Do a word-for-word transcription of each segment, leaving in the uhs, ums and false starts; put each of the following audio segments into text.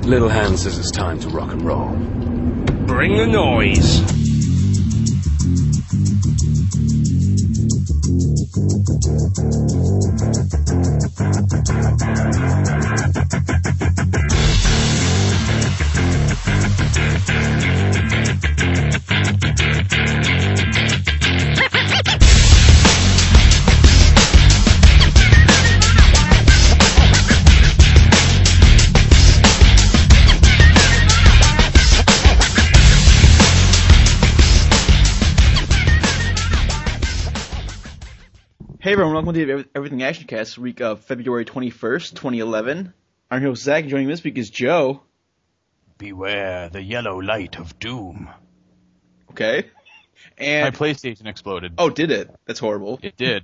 Little Hand says it's time to rock and roll. Bring the noise. Hey everyone, welcome to the Everything Action Cast, week of February twenty-first, twenty eleven. I'm your host Zach, and joining me this week is Joe. Beware the yellow light of doom. Okay. And my PlayStation exploded. Oh, did it? That's horrible. It did.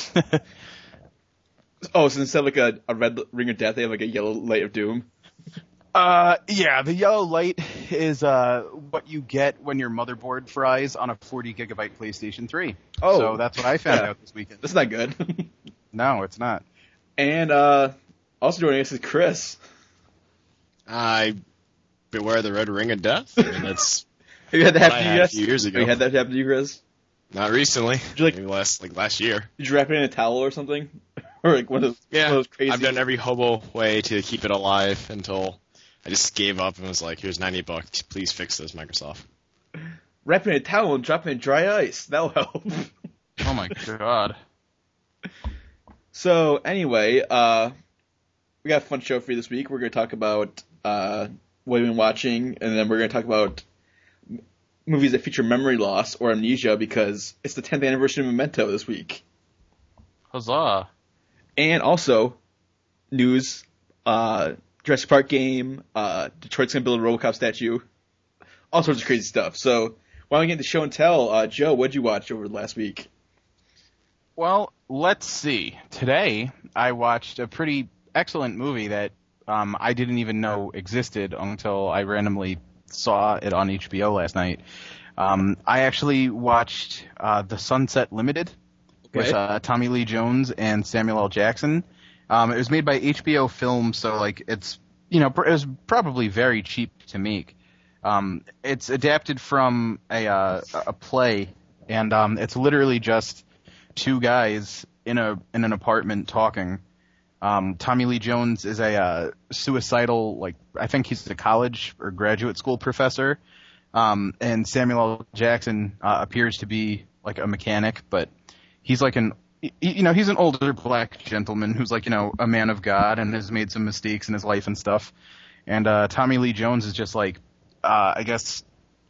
Oh, so instead of like a, a red ring of death, they have like a yellow light of doom? Uh, yeah, the yellow light is uh what you get when your motherboard fries on a forty gigabyte PlayStation three. Oh. So that's what I found yeah. out this weekend. That's not good. No, it's not. And uh, also joining us is Chris. I beware the red ring of death. I mean, that's Have you had that what happen I to you had a guys? few years ago. Have you had that happen to you, Chris? Not recently. Did you like, Maybe last like last year. Did you wrap it in a towel or something? Or like one of those, Yeah, one of those crazy... I've done every hobo way to keep it alive until I just gave up and was like, here's ninety bucks. Please fix this, Microsoft. Wrap it in a towel and drop it in dry ice. That'll help. Oh my god. So, anyway, uh, we got a fun show for you this week. We're going to talk about uh, what we've been watching, and then we're going to talk about movies that feature memory loss or amnesia, because it's the tenth anniversary of Memento this week. Huzzah. And also, news, uh, Jurassic Park game, uh, Detroit's going to build a RoboCop statue, all sorts of crazy stuff. So, why don't we get into show and tell? Uh, Joe, what'd you watch over the last week? Well, let's see. Today, I watched a pretty excellent movie that um, I didn't even know existed until I randomly saw it on H B O last night. Um, I actually watched uh, The Sunset Limited with Okay. uh, Tommy Lee Jones and Samuel L. Jackson. Um, it was made by H B O Film, so like it's you know pr- it was probably very cheap to make. Um, it's adapted from a uh, a play, and um, it's literally just two guys in a in an apartment talking. Um, Tommy Lee Jones is a uh, suicidal, like I think he's a college or graduate school professor, um, and Samuel L. Jackson uh, appears to be like a mechanic, but he's like an you know he's an older black gentleman who's like you know a man of God and has made some mistakes in his life and stuff. And uh, Tommy Lee Jones is just like uh, I guess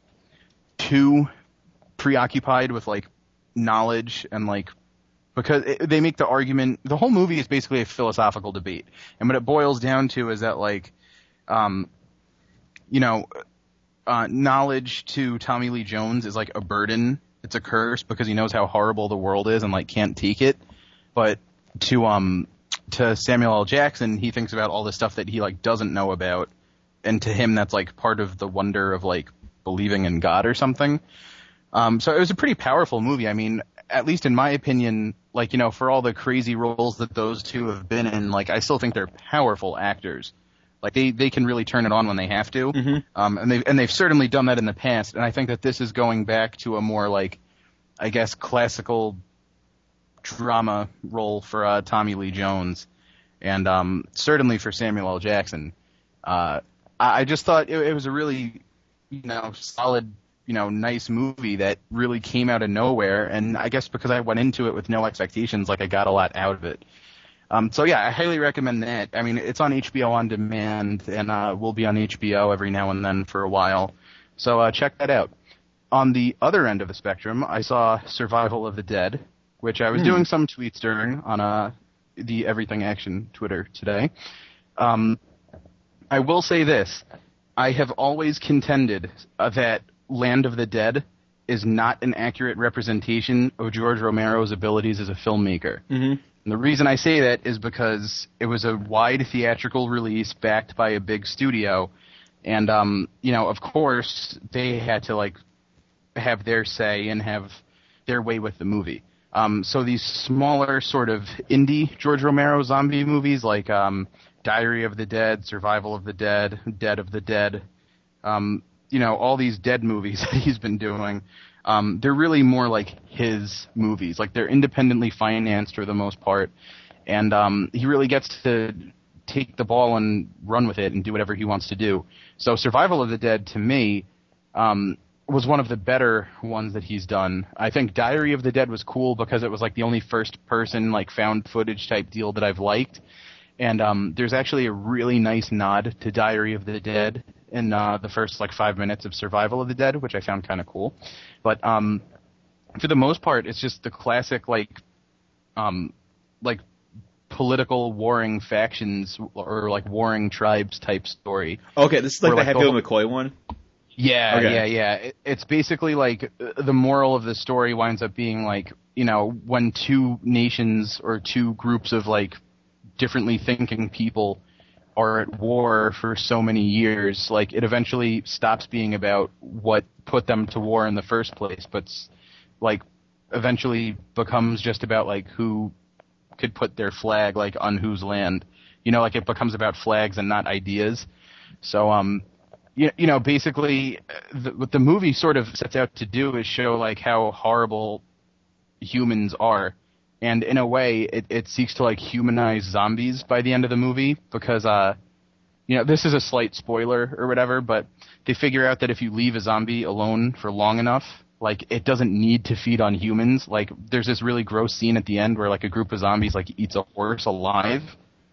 too preoccupied with like knowledge and like because it, they make the argument. The whole movie is basically a philosophical debate, and what it boils down to is that like um you know uh knowledge to Tommy Lee Jones is like a burden. It's a curse because he knows how horrible the world is and like can't take it. But to um to Samuel L. Jackson, he thinks about all the stuff that he like doesn't know about, and to him that's like part of the wonder of like believing in God or something. Um so it was a pretty powerful movie. I mean, at least in my opinion, like, you know, for all the crazy roles that those two have been in, like, I still think they're powerful actors. Like, they, they can really turn it on when they have to. Mm-hmm. Um, and they've, and they've certainly done that in the past. And I think that this is going back to a more, like, I guess, classical drama role for uh, Tommy Lee Jones. And um, certainly for Samuel L. Jackson. Uh, I, I just thought it, it was a really, you know, solid, you know, nice movie that really came out of nowhere. And I guess because I went into it with no expectations, like, I got a lot out of it. Um, so yeah, I highly recommend that. I mean, it's on H B O On Demand, and uh, will be on H B O every now and then for a while. So uh, check that out. On the other end of the spectrum, I saw Survival of the Dead, which I was Hmm. doing some tweets during on uh, the Everything Action Twitter today. Um, I will say this. I have always contended uh, that Land of the Dead is not an accurate representation of George Romero's abilities as a filmmaker. Mm-hmm. And the reason I say that is because it was a wide theatrical release backed by a big studio. And, um, you know, of course, they had to, like, have their say and have their way with the movie. Um, so these smaller sort of indie George Romero zombie movies like um, Diary of the Dead, Survival of the Dead, Dead of the Dead, um, you know, all these dead movies that he's been doing, um, they're really more like his movies. Like, they're independently financed for the most part, and um, he really gets to take the ball and run with it and do whatever he wants to do. So Survival of the Dead, to me, um, was one of the better ones that he's done. I think Diary of the Dead was cool because it was like the only first-person, like, found footage type deal that I've liked. And um, there's actually a really nice nod to Diary of the Dead in uh, the first like five minutes of Survival of the Dead, which I found kind of cool. But um, for the most part, it's just the classic like um, like political warring factions or like warring tribes type story. Okay, this is like Or, the like, Hatfield the- McCoy one. Yeah, Okay. yeah, yeah. It, it's basically like uh, the moral of the story winds up being like, you know, when two nations or two groups of like differently thinking people are at war for so many years, like it eventually stops being about what put them to war in the first place, but s- like eventually becomes just about like who could put their flag like on whose land. You know, like it becomes about flags and not ideas. So, um, you, you know, basically uh, the, what the movie sort of sets out to do is show like how horrible humans are. And in a way, it, it seeks to like humanize zombies by the end of the movie because, uh, you know, this is a slight spoiler or whatever, but they figure out that if you leave a zombie alone for long enough, like it doesn't need to feed on humans. Like there's this really gross scene at the end where like a group of zombies like eats a horse alive,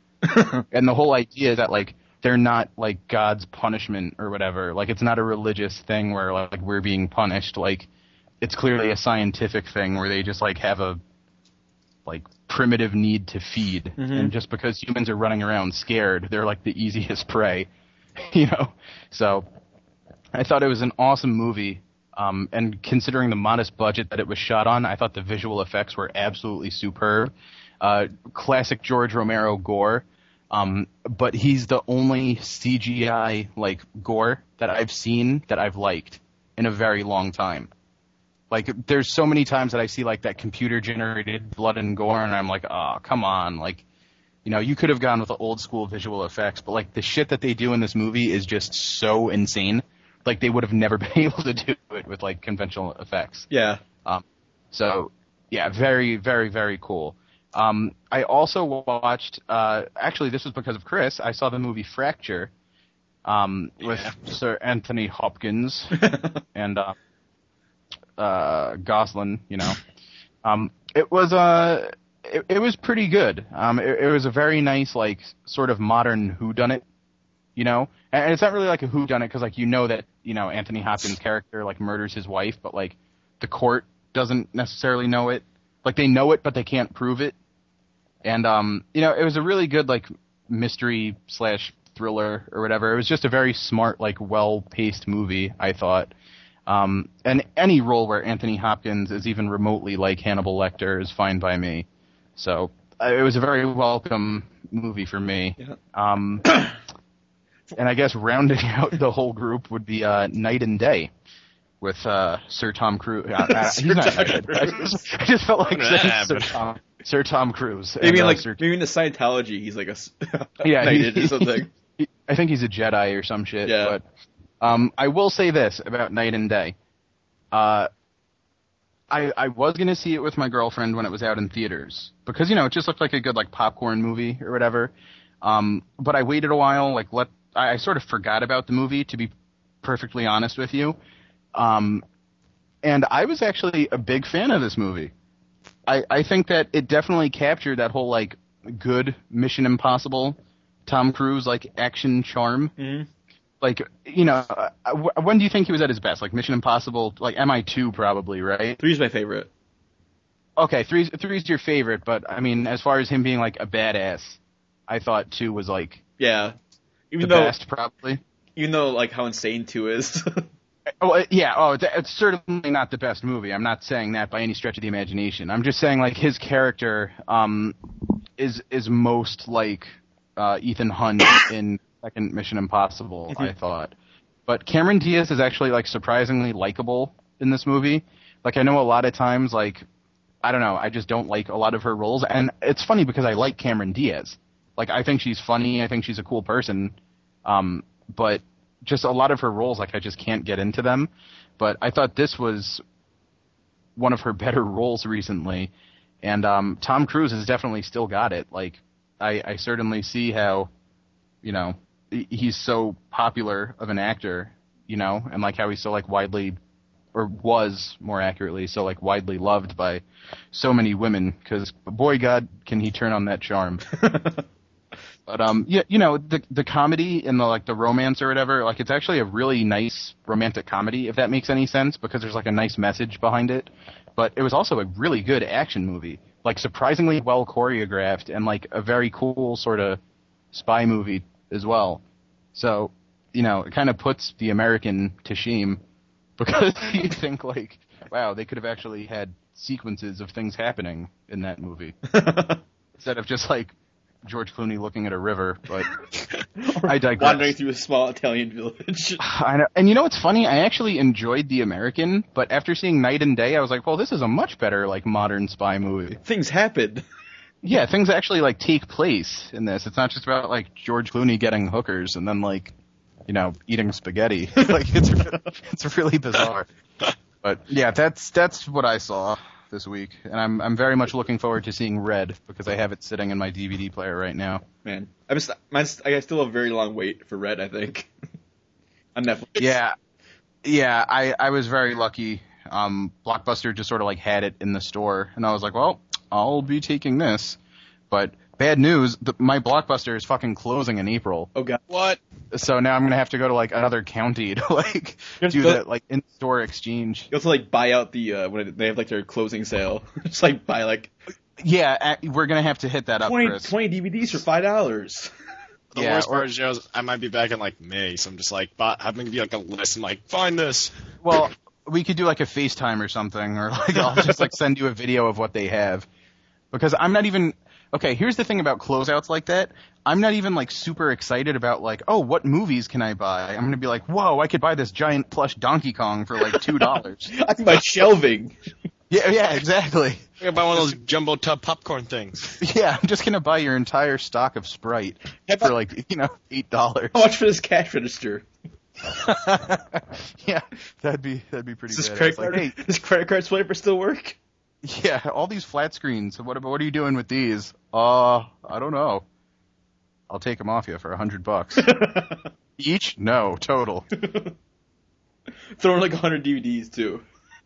and the whole idea is that like they're not like God's punishment or whatever. Like it's not a religious thing where like we're being punished. Like it's clearly a scientific thing where they just like have a like primitive need to feed, Mhm. and just because humans are running around scared, they're like the easiest prey, you know. So I thought it was an awesome movie, um, and considering the modest budget that it was shot on, I thought the visual effects were absolutely superb. Uh, classic George Romero gore, um, but he's the only C G I like gore that I've seen that I've liked in a very long time. Like, there's so many times that I see, like, that computer-generated blood and gore, and I'm like, oh, come on. Like, you know, you could have gone with the old-school visual effects, but, like, the shit that they do in this movie is just so insane. Like, they would have never been able to do it with, like, conventional effects. Yeah. Um, so, yeah, very, very, very cool. Um, I also watched, uh, actually, this was because of Chris, I saw the movie Fracture, um, with Yeah. Sir Anthony Hopkins, and, uh, uh, Gosling, you know. Um, it was uh, it, it was pretty good. Um, it, it was a very nice, like, sort of modern whodunit, you know. And, and it's not really like a whodunit because, like, you know that, you know, Anthony Hopkins' character, like, murders his wife, but, like, the court doesn't necessarily know it. Like, they know it, but they can't prove it. And, um, you know, it was a really good, like, mystery slash thriller or whatever. It was just a very smart, like, well-paced movie, I thought. Um, and any role where Anthony Hopkins is even remotely like Hannibal Lecter is fine by me. So uh, it was a very welcome movie for me. Yeah. Um, and I guess rounding out the whole group would be uh, Night and Day with uh, Sir Tom Cruise. Uh, uh, Sir he's not Tom dead. I Cruise. just, I just felt like When did that saying Sir happen? Tom, Sir Tom Cruise. Maybe And, in uh, like Sir- maybe in the Scientology he's like a s- yeah, knighted he- or something. he- I think he's a Jedi or some shit. Yeah. But um, I will say this about Night and Day. Uh, I I was gonna see it with my girlfriend when it was out in theaters because, you know, it just looked like a good like popcorn movie or whatever. Um, but I waited a while. Like let I, I sort of forgot about the movie, to be perfectly honest with you. Um, and I was actually a big fan of this movie. I I think that it definitely captured that whole like good Mission Impossible Tom Cruise like action charm. Mm-hmm. Like, you know, uh, w- when do you think he was at his best? Like Mission Impossible, like M I two probably, right? Three's my favorite. Okay, three's three's your favorite, but I mean, as far as him being like a badass, I thought two was like Yeah. Even the though best, probably. even though like how insane two is. Oh uh, yeah, oh, it's, it's certainly not the best movie. I'm not saying that by any stretch of the imagination. I'm just saying like his character um is is most like uh, Ethan Hunt in second Mission Impossible, I thought. But Cameron Diaz is actually like surprisingly likable in this movie. Like I know a lot of times like I don't know, I just don't like a lot of her roles, and it's funny because I like Cameron Diaz. Like, I think she's funny. I think she's a cool person. Um, but just a lot of her roles, like, I just can't get into them. But I thought this was one of her better roles recently. And um, Tom Cruise has definitely still got it. Like, I, I certainly see how, you know, he's so popular of an actor, you know, and like how he's so like widely, or was more accurately, so like widely loved by so many women. Because boy, God, can he turn on that charm. But um, yeah, you know, the the comedy and the like the romance or whatever, like it's actually a really nice romantic comedy, if that makes any sense, because there's like a nice message behind it. But it was also a really good action movie, like surprisingly well choreographed and like a very cool sort of spy movie as well. So, you know, it kind of puts the American to shame, because you think like, wow, they could have actually had sequences of things happening in that movie instead of just like George Clooney looking at a river. But I digress. Wandering through a small Italian village. I know. And you know what's funny? I actually enjoyed The American, but after seeing Night and Day, I was like, well, this is a much better like modern spy movie. Things happen. Yeah, things actually like take place in this. It's not just about like George Clooney getting hookers and then like, you know, eating spaghetti. Like it's it's really bizarre. But yeah, that's that's what I saw this week, and I'm I'm very much looking forward to seeing Red, because I have it sitting in my D V D player right now. Man, I'm just, mine's, I still have a very long wait for Red, I think, on Netflix. Yeah, yeah, I I was very lucky. Um, Blockbuster just sort of like had it in the store, and I was like, well, I'll be taking this. But bad news, the, my Blockbuster is fucking closing in April. Oh god. What? So now I'm gonna have to go to like another county to like do go- that like in-store exchange. You also like buy out the uh, when they have like their closing sale. Just like buy like Yeah, we're gonna have to hit that up, twenty, Chris. twenty D V Ds for five dollars. The Yeah, worst or- part is, Joe, I might be back in like May, so I'm just like, but I'm gonna give you like a list and like, find this. Well, we could do like a FaceTime or something, or like I'll just like send you a video of what they have, because I'm not even. Okay, here's the thing about closeouts like that. I'm not even like super excited about like, oh, what movies can I buy? I'm gonna be like, whoa, I could buy this giant plush Donkey Kong for like two dollars. I can buy shelving. Yeah, yeah, exactly. I gotta buy one of those jumbo tub popcorn things. Yeah, I'm just gonna buy your entire stock of Sprite for like, you know, eight dollars. How much for this cash register? Yeah, that'd be that'd be pretty. Does this badass. credit Like, card, hey, this credit card swiper still work? yeah, all these flat screens. What what are you doing with these? Uh, I don't know. I'll take them off you for a hundred bucks each. No, total. Throw in like a hundred D V Ds too.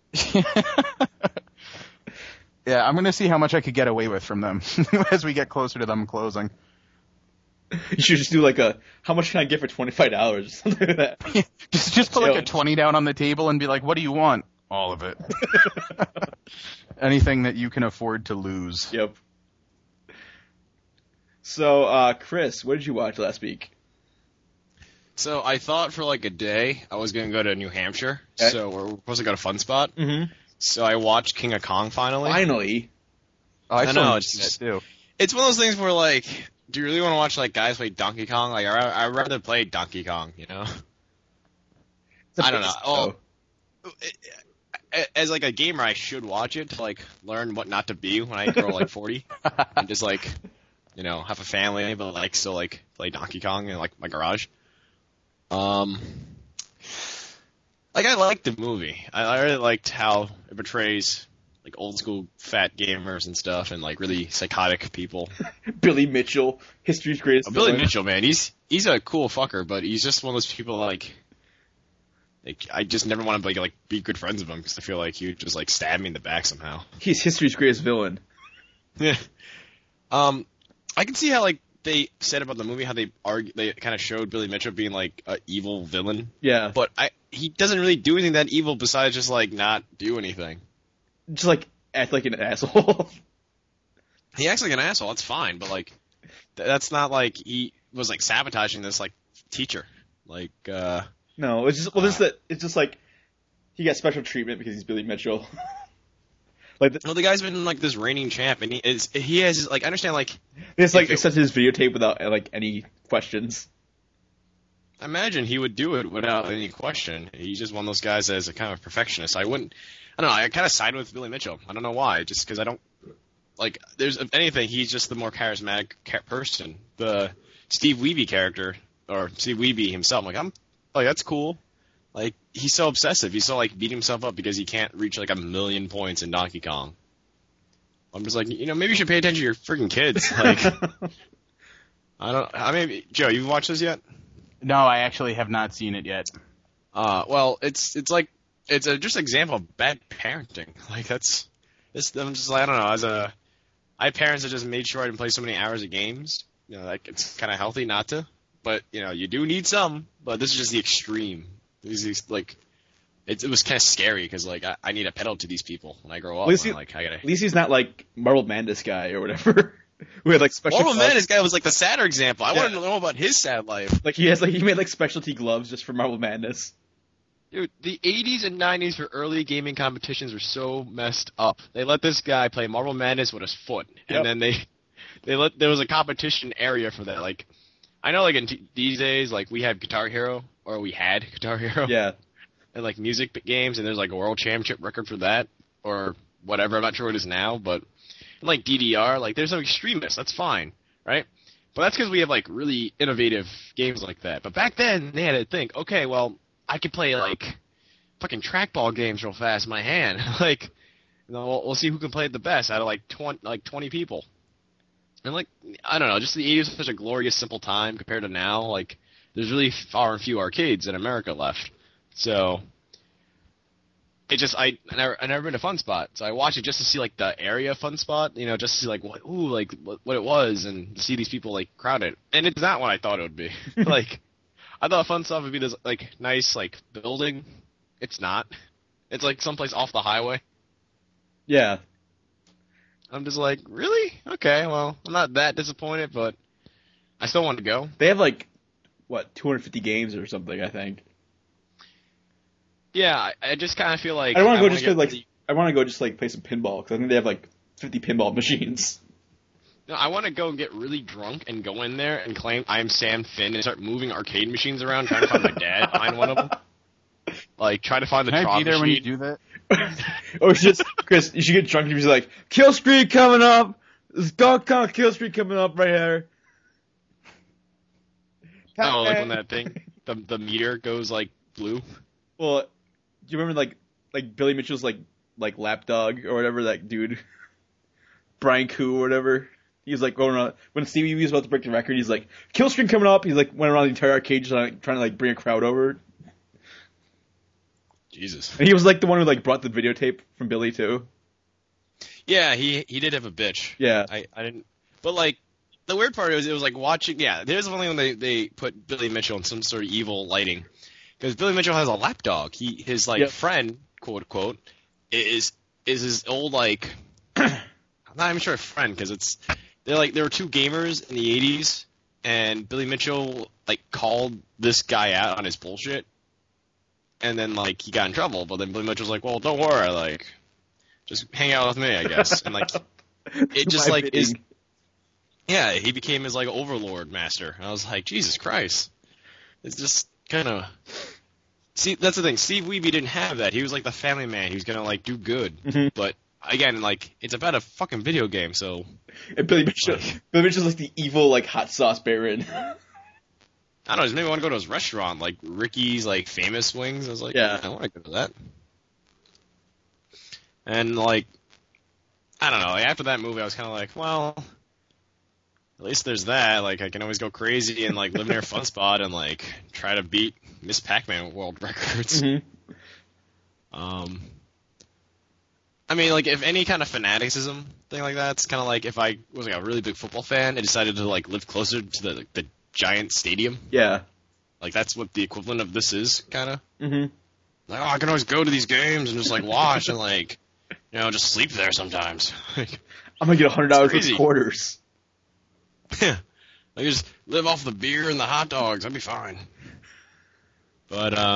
Yeah, I'm gonna see how much I could get away with from them as we get closer to them closing. You should just do like a how much can I get for twenty five dollars or something like that. just just put like a Challenge. twenty down on the table and be like, "What do you want?" All of it. Anything that you can afford to lose. Yep. So, uh, Chris, what did you watch last week? So I thought for like a day I was gonna go to New Hampshire, Okay. so we're supposed to go to Fun Spot. Mm-hmm. So I watched King of Kong finally. Finally. Oh, I, I still know, need it's to see just- that too. It's one of those things where like, do you really want to watch like guys play Donkey Kong? Like I I'd rather play Donkey Kong, you know? I don't know. Oh, as like a gamer, I should watch it to like learn what not to be when I grow like forty, and just like, you know, have a family, but like still like play Donkey Kong in like my garage. Um, like I liked the movie. I, I really liked how it portrays like old school fat gamers and stuff, and like really psychotic people. Billy Mitchell, history's greatest Oh, Billy villain. Mitchell, man, he's he's a cool fucker, but he's just one of those people like. Like, I just never want to like, like be good friends with him because I feel like he would just like stab me in the back somehow. He's history's greatest villain. Yeah. Um, I can see how like they said about the movie how they argue they kind of showed Billy Mitchell being like a evil villain, Yeah. but I he doesn't really do anything that evil besides just like not do anything. Just like act like an asshole. He acts like an asshole. That's fine, but like th- that's not like he was like sabotaging this like teacher. Like, uh. No, it's just well, this that it's just like he got special treatment because he's Billy Mitchell. Like the, No, the guy's been like this reigning champ, and he is he has like I understand like it's like if it- accepted his videotape without like any questions. I imagine he would do it without any question. He's just one of those guys that is a kind of perfectionist. I wouldn't. I don't know. I kind of side with Billy Mitchell. I don't know why. Just because I don't. like, there's if anything, he's just the more charismatic ca- person. The Steve Wiebe character, or Steve Wiebe himself, I'm like, I'm like, that's cool. Like, he's so obsessive. He's so, like, beating himself up because he can't reach, like, a million points in Donkey Kong. I'm just like, you know, maybe you should pay attention to your freaking kids. Like, I don't, I mean, Joe, you've watched this yet? No, I actually have not seen it yet. Uh, well, it's, it's like, it's a, just an example of bad parenting. Like, that's, this, I'm just like, I don't know, as a, I had parents that just made sure I didn't play so many hours of games. You know, like, it's kind of healthy not to. But, you know, you do need some, but this is just the extreme. These, these like, it, it was kind of scary because, like, I, I need a pedal to these people when I grow up. At least, I'm he, like, I gotta... at least he's not like Marvel Madness guy or whatever. Who had like special. Marvel gloves. Madness guy was like the sadder example. I Yeah. wanted to know about his sad life. Like he has like he made like specialty gloves just for Marvel Madness. Dude, the eighties and nineties for early gaming competitions were so messed up. They let this guy play Marvel Madness with his foot, and Yep. then they they let there was a competition area for that. Like, I know, like in t- these days, like we have Guitar Hero, or we had Guitar Hero, Yeah. and like music games, and there's like a world championship record for that, or whatever. I'm not sure what it is now, but and, like D D R, like there's some extremists. That's fine, right? But that's because we have like really innovative games like that. But back then, they had to think, okay, well, I could play like fucking trackball games real fast in my hand. Like, you know, we'll, we'll see who can play it the best out of like twenty, like twenty people. And like, I don't know, just the eighties was such a glorious, simple time compared to now. Like, there's really far and few arcades in America left. So, it just, I, I never, I never been to Fun Spot. So I watched it just to see like the area Fun Spot, you know, just to see like, what, ooh, like what, what it was and to see these people like crowded. And it's not what I thought it would be. Like, I thought Fun Spot would be this like nice like building. It's not. It's like someplace off the highway. Yeah. I'm just like, really? Okay, well, I'm not that disappointed, but I still want to go. They have like what two hundred fifty games or something. I think. Yeah, I, I just kind of feel like I want to go wanna just get to like really- I want to go just like play some pinball because I think they have like fifty pinball machines. No, I want to go and get really drunk and go in there and claim I'm Sam Finn and start moving arcade machines around trying to find my dad behind one of them. Like, try to find the Can I Tron be there when you machine. do that? Or it's just Chris, you should get drunk and be like, Kill Street coming up. There's Donkey Kong Kill Street coming up right here. Oh, like when that thing, the the meter goes like blue. Well, do you remember like like Billy Mitchell's like like lapdog or whatever that dude, Brian Koo or whatever. He was like going around when Stevie was about to break the record. He's like, Kill Street coming up. He's like went around the entire arcade just like, trying to like bring a crowd over. Jesus. And he was like the one who like brought the videotape from Billy too. Yeah, he he did have a bitch. Yeah. I, I didn't. But like, the weird part was it was like watching. Yeah, there's only when they they put Billy Mitchell in some sort of evil lighting, because Billy Mitchell has a lapdog. He his like Yep. friend, quote unquote, is is his old like. I'm not even sure a friend because it's they're like there were two gamers in the eighties, and Billy Mitchell like called this guy out on his bullshit, and then like he got in trouble. But then Billy Mitchell's like, well, don't worry, like just hang out with me, I guess, and like. It just My like bidding. is, yeah. He became his like overlord master. And I was like, Jesus Christ! It's just kind of. See, that's the thing. Steve Wiebe didn't have that. He was like the family man. He was gonna like do good. Mhm. But again, like it's about a fucking video game, so And Billy Mitchell, Billy Mitchell's like the evil like hot sauce baron. I don't know. Just maybe want to go to his restaurant, like Ricky's like famous wings. I was like, Yeah. I want to go to that. And like. I don't know. Like, after that movie, I was kind of like, well, at least there's that. Like, I can always go crazy and like live near a fun spot and like try to beat Miss Pac-Man world records. Mm-hmm. Um, I mean, like, if any kind of fanaticism thing like that, it's kind of like if I was like a really big football fan and decided to like live closer to the the giant stadium. Yeah. Like, that's what the equivalent of this is, kind of. Mm-hmm. Like, oh, I can always go to these games and just like watch and like. You know, just sleep there sometimes. I'm gonna get a hundred dollars crazy. worth of quarters. Yeah. I just live off the beer and the hot dogs. I'd be fine. But, uh,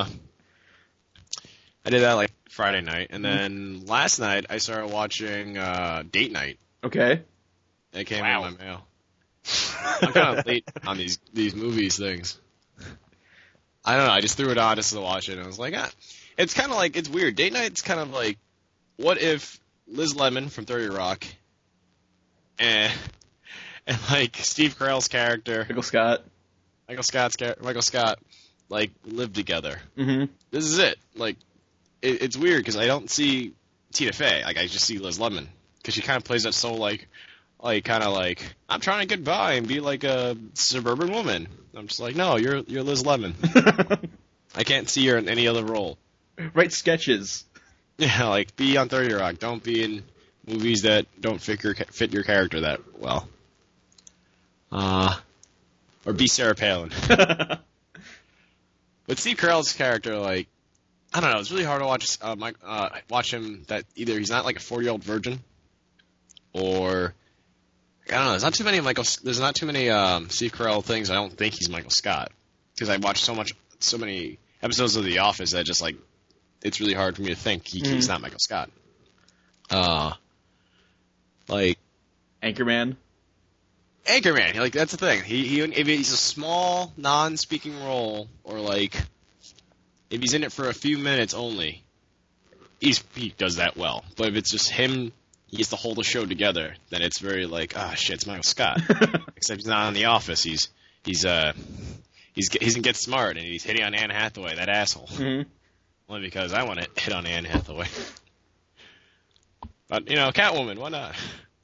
I did that, like, Friday night. And then last night, I started watching, uh, Date Night. Okay. It came Wow. in my mail. I'm kind of late on these, these movies things. I don't know. I just threw it on just to watch it. And I was like, ah. It's kind of like, it's weird. Date Night's kind of like, what if Liz Lemon from thirty Rock and and like Steve Carell's character, Michael Scott. Michael Scott's char- Michael Scott, like live together. Mm-hmm. This is it. Like, it, it's weird because I don't see Tina Fey. Like, I just see Liz Lemon because she kind of plays that so like, like kind of like I'm trying to get by and be like a suburban woman. I'm just like, no, you're you're Liz Lemon. I can't see her in any other role. Write sketches. Yeah, like be on thirty Rock. Don't be in movies that don't fit your fit your character that well. Uh, or be Sarah Palin. But Steve Carell's character, like, I don't know, it's really hard to watch uh, my, uh, watch him that either he's not like a forty-year-old virgin, or I don't know. There's not too many Michael. There's not too many um, Steve Carell things. I don't think he's Michael Scott because I watched so much, so many episodes of The Office that just like it's really hard for me to think he, mm. he's not Michael Scott. Uh, like Anchorman. Anchorman, like that's the thing. He he if he's a small non-speaking role, or like if he's in it for a few minutes only, he's he does that well. But if it's just him, he gets to hold the show together, then it's very like ah shit, it's Michael Scott. Except he's not on The Office. He's he's uh he's he's in Get Smart and he's hitting on Anne Hathaway, that asshole. Mm-hmm. Only because I want to hit on Anne Hathaway. But you know, Catwoman, why not?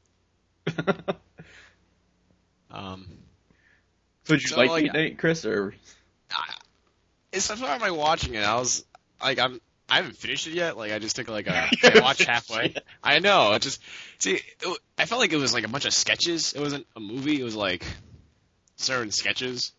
Um, so did you so, like like, Date Night, Chris? Or I, it's that's why am I watching it? I was like, I'm I haven't finished it yet. Like I just took like a I watched halfway. I know. It just see. It, I felt like it was like a bunch of sketches. It wasn't a movie. It was like certain sketches.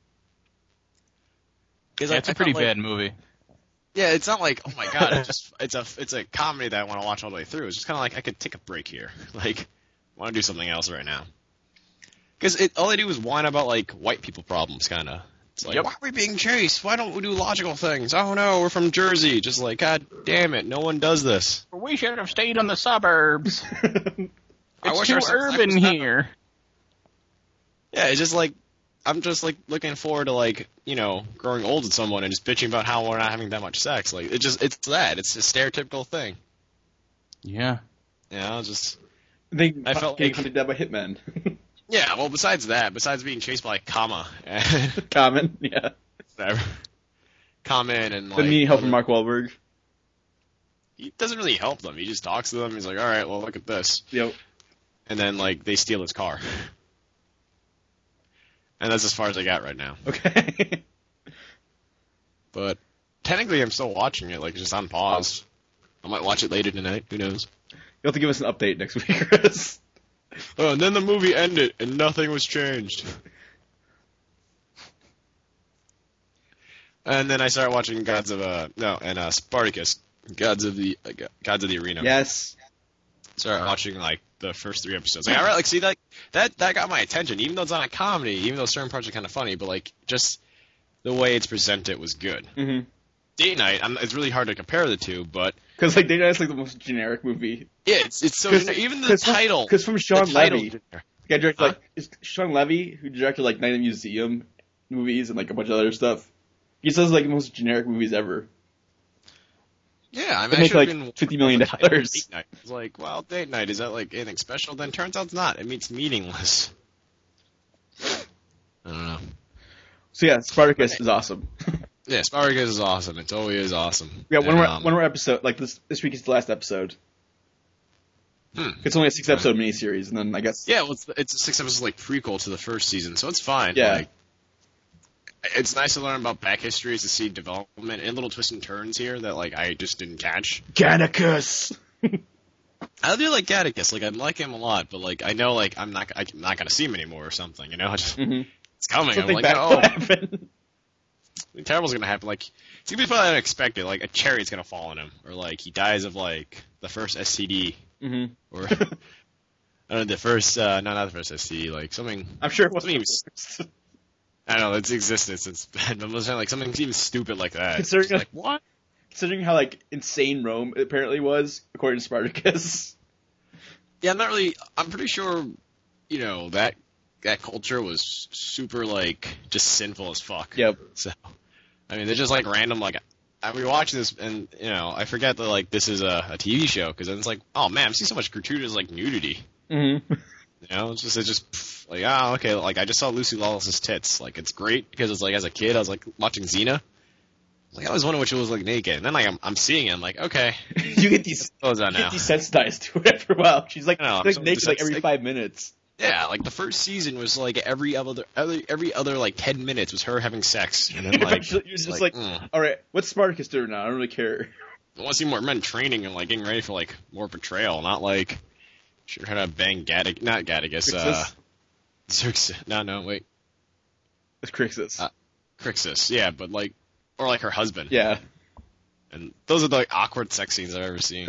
Yeah, it's I, a pretty like, bad movie. Yeah, it's not like oh my god. It's just it's a it's a comedy that I want to watch all the way through. It's just kind of like I could take a break here. Like I want to do something else right now. Because all they do is whine about, like, white people problems, kind of. It's like, yep. Why are we being chased? Why don't we do logical things? Oh, no, we're from Jersey. Just like, God damn it, no one does this. We should have stayed in the suburbs. I it's wish too our urban here. Yeah, it's just like, I'm just, like, looking forward to, like, you know, growing old with someone and just bitching about how we're not having that much sex. Like, it just, it's that. It's a stereotypical thing. Yeah. You know, just... They I felt getting like... hunted down by hitmen. Yeah, well, besides that, besides being chased by Kama, Common, yeah, whatever, Common and like. Didn't need help from Mark Wahlberg. He doesn't really help them. He just talks to them. He's like, "All right, well, look at this." Yep. And then like they steal his car, and that's as far as I got right now. Okay. But technically, I'm still watching it. Like it's just on pause. I might watch it later tonight. Who knows? You'll have to give us an update next week, Chris. Oh, and then the movie ended, and nothing was changed. And then I started watching Gods of uh no, and uh Spartacus, Gods of the uh, Gods of the Arena. Yes. Started watching like the first three episodes. Like, I like see that that that got my attention, even though it's not a comedy, even though certain parts are kind of funny, but like just the way it's presented was good. Mm-hmm. Date Night, I'm, it's really hard to compare the two, but because like Date Night is like the most generic movie. Yeah, it's it's so generic. Even the title. Because from Sean Levy, the guy directed huh? like is Sean Levy, who directed like Night at the Museum movies and like a bunch of other stuff. He says like the most generic movies ever. Yeah, I mean, they I make like been, fifty million dollars. Date Night. It's like, well, Date Night, is that like anything special? Then turns out it's not. It means meaningless. I don't know. So yeah, Spartacus is awesome. Yeah, Spartacus is awesome. It's always awesome. Yeah, one and, more um, one more episode. Like this this week is the last episode. Hmm. It's only a six episode miniseries, and then I guess yeah, well, it's it's a six episodes like prequel to the first season, so it's fine. Yeah. Like, it's nice to learn about back histories, to see development and little twists and turns here that like I just didn't catch. Gannicus. I do like Gattakus. Like I like him a lot, but like I know like I'm not I'm not gonna see him anymore or something. You know, I just, Mm-hmm. it's coming. Something I'm like, bad oh, will happen. something terrible's gonna happen. Like it's gonna be probably unexpected. Like a chariot's gonna fall on him, or like he dies of like the first S T D, Mm-hmm. or I don't know the first uh, no not the first S T D. Like something. I'm sure it wasn't. Something I don't know, it's existed since bad, but I'm saying like something even stupid like that. Considering It's like what? Considering how like insane Rome apparently was, according to Spartacus. Yeah, I'm not really. I'm pretty sure, you know, that that culture was super like just sinful as fuck. Yep. So, I mean, they're just like random. Like, I we watch this, and you know, I forget that like this is a, a T V show because then it's like, oh man, I'm seeing so much gratuitous like nudity. Mm-hmm. You know, it's just it's just pff, like oh okay, like I just saw Lucy Lawless's tits. Like it's great because it's like as a kid I was like watching Xena. Like I always wondering which was like naked, and then like I'm I'm seeing it. I'm like okay, you get these clothes on you now. get desensitized to it after a while. She's like, I know, I'm like so naked like every desensitized. five minutes. Yeah, like the first season was like every other every, every other like ten minutes was her having sex, and then like Eventually, you're just like, like, mm. all right, what's Spartacus doing now? I don't really care. I want to see more men training and like getting ready for like more betrayal, not like sure how to bang Gattac, not Gatticus, uh, Xerxes. No, no, wait, It's Crixus. Uh, Crixus, yeah, but like or like her husband. Yeah. And those are the like, awkward sex scenes I've ever seen.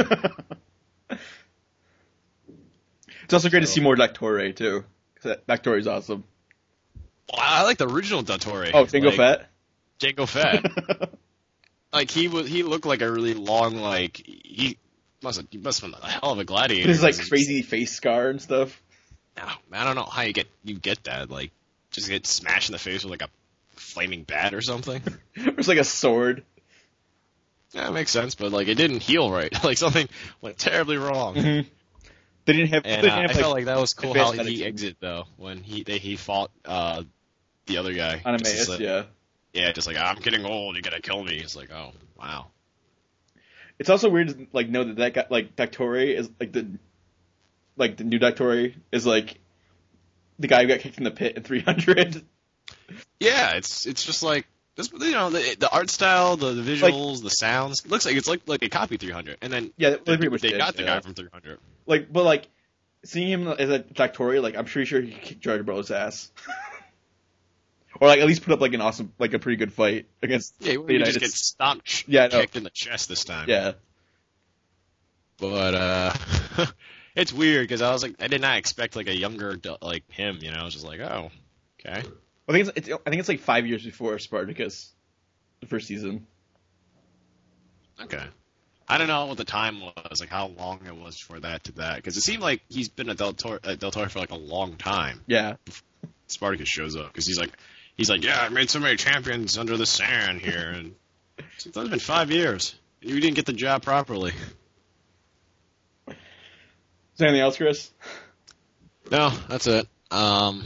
It's also great to see more Doctore too. Cause Doctore's awesome. Well, I like the original Dottore. Oh, Jango like, Fett. Jango Fett. Like he was, he looked like a really long, like he must have, he must have been a hell of a gladiator. His like He's- crazy face scar and stuff. No, I don't know how you get you get that. Like just get smashed in the face with like a flaming bat or something. It's like a sword. Yeah, it makes sense, but like it didn't heal right. Like something went terribly wrong. Mm-hmm. They didn't have. And they uh, didn't I have felt like that was cool advanced how he medicine. exited though when he they, he fought uh the other guy. on Just Emmaus, as a- yeah. Yeah, just like I'm getting old, you're gonna kill me. It's like oh wow. It's also weird to like know that that guy like Doctore is like the like the new Doctore is like the guy who got kicked in the pit in three hundred. Yeah, it's it's just like this, you know, the the art style, the, the visuals, the sounds. It looks like it's like like a copy three hundred, and then Yeah, they they, pretty much they did, got the yeah. guy from three hundred. Like, but like seeing him as a Doctore, like I'm pretty sure he kicked Jar Jar Bro's ass, or like at least put up like an awesome, like a pretty good fight against Yeah, the you United just get States. stomped, Yeah, I know. kicked in the chest this time. Yeah, But uh, it's weird because I was like, I did not expect like a younger adult like him. You know, I was just like, oh, okay. I think it's, it's I think it's like five years before Spartacus, the first season. Okay. I don't know what the time was, like how long it was for that to that, because it seemed like he's been a Del Toro, a Del Toro for like a long time. Yeah, Spartacus shows up because he's like, he's like, yeah, I made so many champions under the sand here, and it's like, it's been five years. You didn't get the job properly. is there anything else, Chris? No, that's it. Um,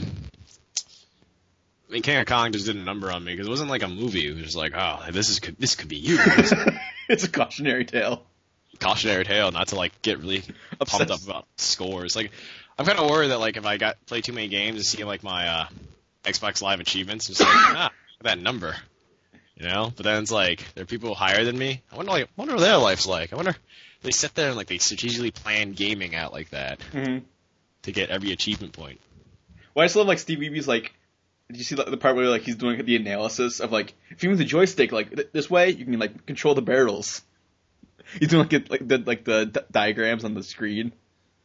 I mean, King of Kong just did a number on me because it wasn't like a movie. It was just like, oh, this is could this could be you. It's a cautionary tale. Cautionary tale, not to like get really pumped up Obsessed. about scores. Like, I'm kind of worried that like if I got play too many games and see like my uh, Xbox Live achievements, it's like ah, look at that number, you know. But then it's like there are people higher than me. I wonder like wonder what their life's like. I wonder they sit there and like they strategically plan gaming out like that Mm-hmm. to get every achievement point. Well, I just love like Steve Weeby's like. Did you see the, the part where like he's doing the analysis of like if you move the joystick like th- this way, you can like control the barrels. He's doing like it, like the like the d- diagrams on the screen.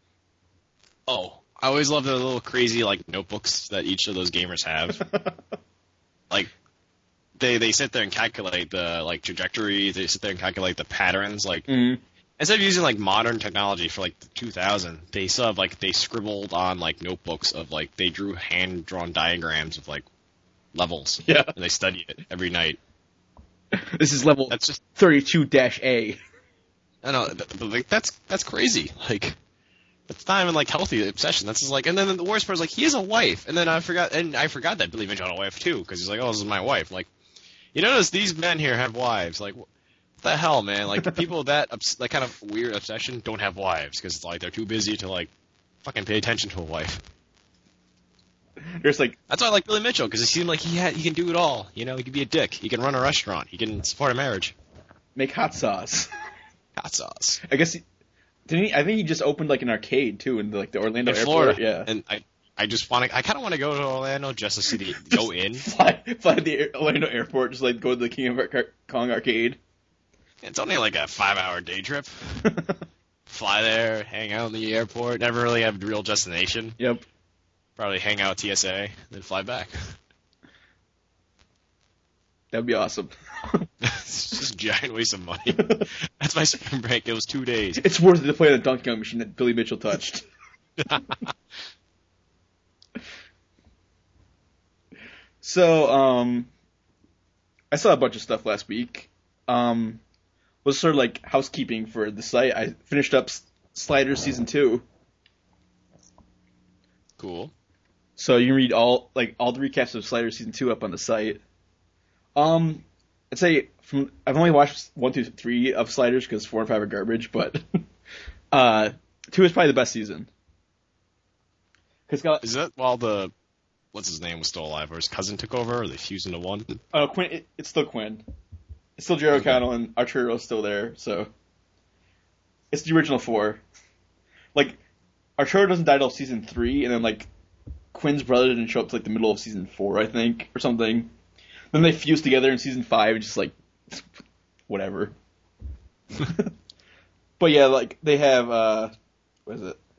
Oh, I always love the little crazy like notebooks that each of those gamers have. Like they they sit there and calculate the like trajectory. They sit there and calculate the patterns. Like Mm-hmm. instead of using like modern technology for like the two thousand, they still have like they scribbled on like notebooks of like they drew hand drawn diagrams of like levels. Yeah. And they study it every night. This is level That's just thirty-two dash A. I don't know, but, but, like that's that's crazy. Like that's not even like healthy obsession. That's just like, and then the worst part is like he has a wife, and then I forgot, and I forgot that Billy Mitchell had a wife too, because he's like, oh, this is my wife. Like, you notice these men here have wives. Like, what the hell, man? Like people with that obs- that kind of weird obsession don't have wives because it's like they're too busy to like fucking pay attention to a wife. There's like That's why I like Billy Mitchell because it seemed like he had he can do it all. You know, he can be a dick. He can run a restaurant. He can support a marriage. make hot sauce. Hot sauce. I guess he, didn't he? I think he just opened like an arcade too in like the Orlando In airport. Florida. Yeah. And I I just want to. I kind of want to go to Orlando just to see the go in. fly, fly to the air- Orlando airport, just like go to the King of Ar- Kong arcade. It's only like a five-hour day trip. Fly there, hang out in the airport. Never really have a real destination. Yep. Probably hang out at T S A, then fly back. That'd be awesome. It's just a giant waste of money. That's my spring break. It was two days. It's worth it to play the dunk young machine that Billy Mitchell touched. So, um, I saw a bunch of stuff last week. Um, was sort of like housekeeping for the site. I finished up S- Sliders season two. Cool. So you can read all like all the recaps of Sliders season two up on the site. Um, I'd say from I've only watched one through three of Sliders because four and five are garbage, but uh, two is probably the best season. Cause got, Is that while the what's his name was still alive, or his cousin took over, or they fused into one? oh Quinn, it, it's still Quinn. It's still Jerry Okay. O'Connell and Arturo's still there, so it's the original four. Like Arturo doesn't die till season three, and then like Quinn's brother didn't show up till like the middle of season four, I think, or something. Then they fused together in season five, and just like whatever. But yeah, like they have uh, what is it?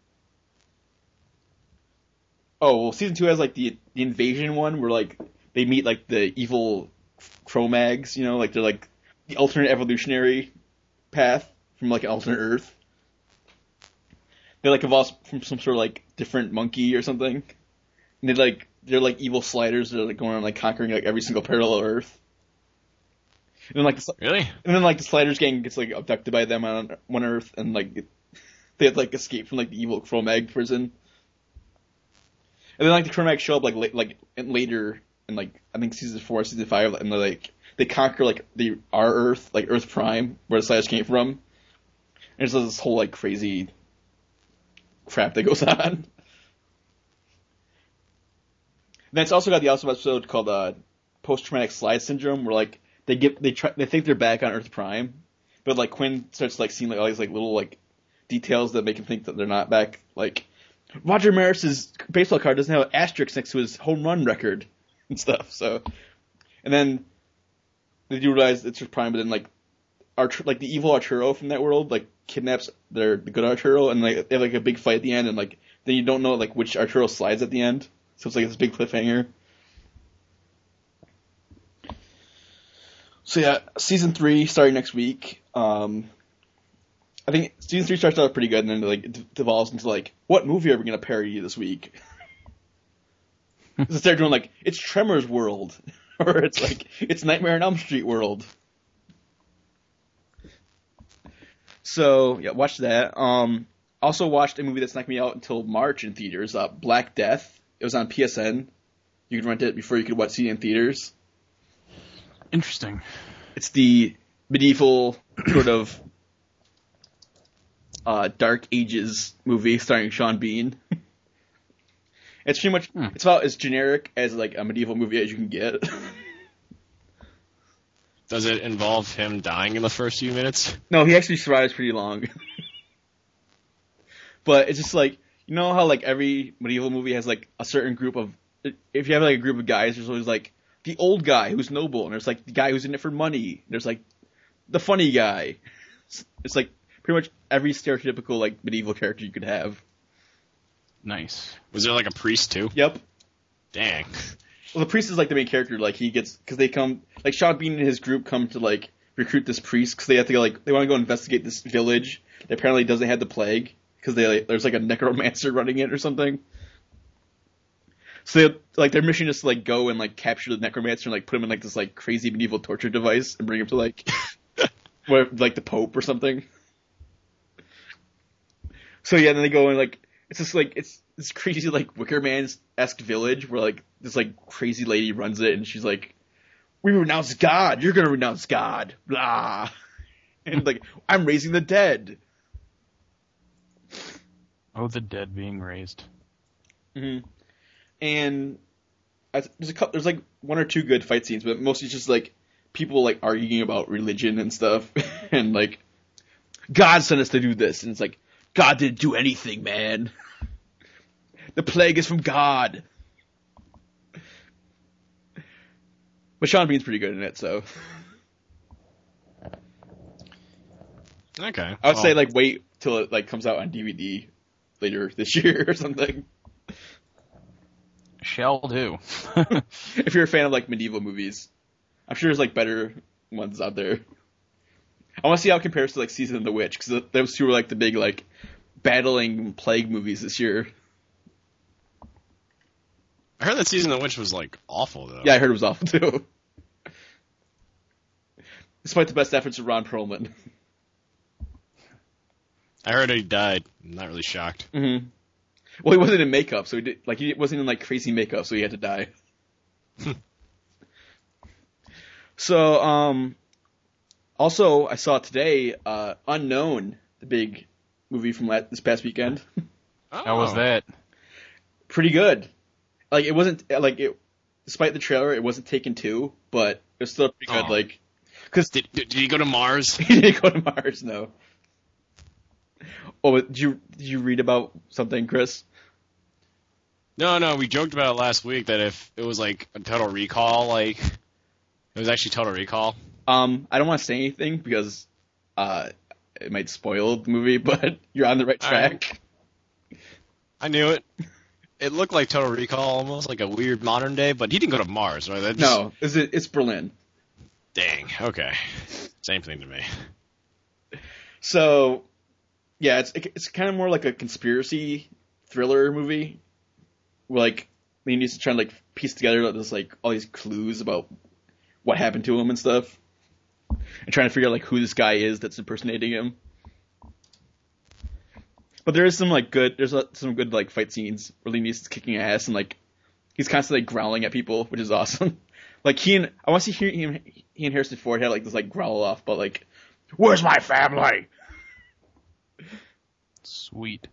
Oh well, season two has like the the invasion one where like they meet like the evil Cro-Mags, you know, like they're like the alternate evolutionary path from like an alternate Earth. They like evolved from some sort of like different monkey or something. And they like they're like evil sliders that are like going around like conquering like every single parallel Earth. And then like the, Really? and then like the sliders gang gets like abducted by them on one Earth, and like they have to like escape from like the evil Cro-Mag prison. And then like the Cro-Mags show up like la- like later in like I think season four, season five, and they're like they conquer like the our Earth, like Earth Prime, where the sliders came from. And there's this whole like crazy crap that goes on. And then it's also got the awesome episode called uh, Post-Traumatic Slide Syndrome, where like they get they try they think they're back on Earth Prime, but like Quinn starts like seeing like all these like little like details that make him think that they're not back. Like Roger Maris's baseball card doesn't have an asterisk next to his home run record and stuff. So, and then they do realize it's Earth Prime, but then like Art- like the evil Arturo from that world like kidnaps their the good Arturo, and like they have like a big fight at the end, and like then you don't know like which Arturo slides at the end, so it's like this big cliffhanger. So yeah, season three starting next week. Um, I think season three starts out pretty good, and then like it devolves into like, what movie are we gonna parody this week? So they're doing like it's Tremors World, or it's like it's Nightmare on Elm Street World. So yeah, watch that. Um, also watched a movie that's not gonna be out until March in theaters. Uh, Black Death. It was on P S N. You could rent it before you could watch see it in theaters. Interesting. It's the medieval sort of uh, Dark Ages movie starring Sean Bean. It's pretty much Hmm. it's about as generic as like a medieval movie as you can get. Does it involve him dying in the first few minutes? No, he actually survives pretty long. But it's just like, you know how like every medieval movie has like a certain group of, if you have like a group of guys, there's always like the old guy who's noble, and there's like the guy who's in it for money. There's like the funny guy. It's like pretty much every stereotypical like medieval character you could have. Nice. Was there like a priest too? Yep. Dang. Well, the priest is like the main character. Like he gets, because they come, like Sean Bean and his group come to like recruit this priest because they have to go like they want to go investigate this village that apparently doesn't have the plague because they like, there's like a necromancer running it or something. So they, like their mission is to like go and like capture the necromancer and like put him in like this like crazy medieval torture device and bring him to like where like the Pope or something. So yeah, then they go and like it's just like it's this crazy like Wicker Man-esque village where like this like crazy lady runs it, and she's like, "We renounce God. You're gonna renounce God." Blah. And like, I'm raising the dead. Oh, the dead being raised. Mm-hmm. And I, there's a couple, there's like one or two good fight scenes, but mostly just like people like arguing about religion and stuff, and like God sent us to do this, and it's like God didn't do anything, man. The plague is from God. But Sean Bean's pretty good in it, so Okay. I would well, say like wait till it like comes out on D V D later this year or something. Shall do. If you're a fan of like medieval movies, I'm sure there's like better ones out there. I want to see how it compares to like Season of the Witch, because those two were like the big like battling plague movies this year. I heard that Season of the Witch was like awful though. Yeah, I heard it was awful too. Despite the best efforts of Ron Perlman. I heard he died. I'm not really shocked. Mm-hmm. Well, he wasn't in makeup, so he did, like he wasn't in like crazy makeup, so he had to die. So, um, also I saw today, uh, Unknown, the big movie from last, this past weekend. Oh. How was that? Pretty good. Like it wasn't like it, despite the trailer, it wasn't Taken two, but it was still pretty good. Oh. Like, cause Did, did, did he go to Mars? he didn't go to Mars, no. Oh, did you did you read about something, Chris? No, no, we joked about it last week that if it was like a Total Recall, like it was actually Total Recall. Um, I don't want to say anything because uh, it might spoil the movie, but you're on the right All track. I knew it. It looked like Total Recall, almost like a weird modern day, but he didn't go to Mars, right? That just, No, it's it's Berlin. Dang. Okay. Same thing to me. So, yeah, it's it's kind of more like a conspiracy thriller movie. Where, like, he needs to try and like piece together this like all these clues about what happened to him and stuff, and trying to figure out like who this guy is that's impersonating him. But there is some like good, there's uh, some good like fight scenes where Liam Neeson's kicking ass and like he's constantly like, growling at people, which is awesome. Like he and I want to see him, he and Harrison Ford had like this like growl off, but like, where's my family? Sweet.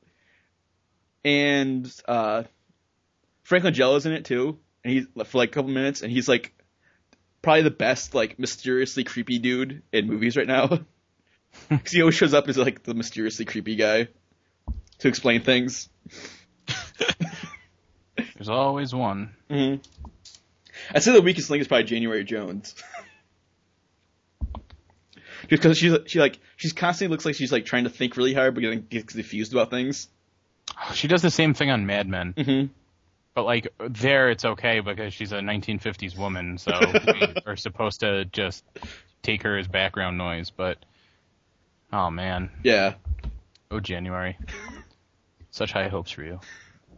And uh, Frank Langella's in it too, and he's for like a couple minutes, and he's like probably the best like mysteriously creepy dude in movies right now. Because he always shows up as like the mysteriously creepy guy to explain things. There's always one. Mm-hmm. I'd say the weakest link is probably January Jones. Just because she's she like she's constantly looks like she's like trying to think really hard, but getting gets confused about things. She does the same thing on Mad Men. Mm-hmm. But, like, there it's okay because she's a nineteen fifties woman, so we are supposed to just take her as background noise, but, oh, man. Yeah. Oh, January. Such high hopes for you.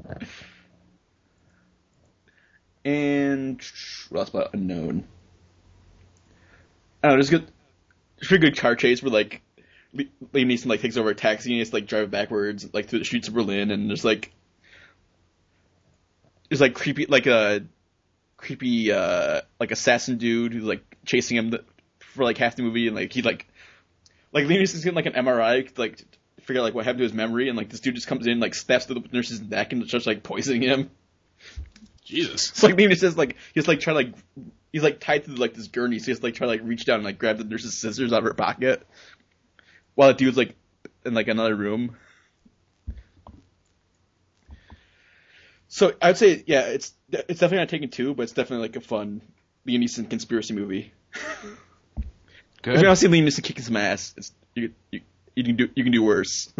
And what else about Unknown? I don't know, there's good, there's a pretty good car chase where, like, Liam Neeson, like, takes over a taxi and he has to, like, drive backwards, like, through the streets of Berlin, and there's, like, there's, like, creepy, like, a creepy, uh, like, assassin dude who's, like, chasing him for, like, half the movie, and, like, he, like, like, Liam Neeson's getting, like, an M R I, like, to figure out, like, what happened to his memory, and, like, this dude just comes in, like, snaps the nurse's neck and starts, like, poisoning him. Jesus. It's like Liam Neeson's, like, he's, like, trying to, like, he's, like, tied to, like, this gurney, so he has to, like, try to, like, reach down and, like, grab the nurse's scissors out of her pocket. While the dude's, like, in, like, another room. So, I would say, yeah, it's it's definitely not Taken two, but it's definitely, like, a fun Liam Neeson conspiracy movie. Good. If you want to see Liam Neeson kicking some ass, it's, you, you, you can do you can do worse.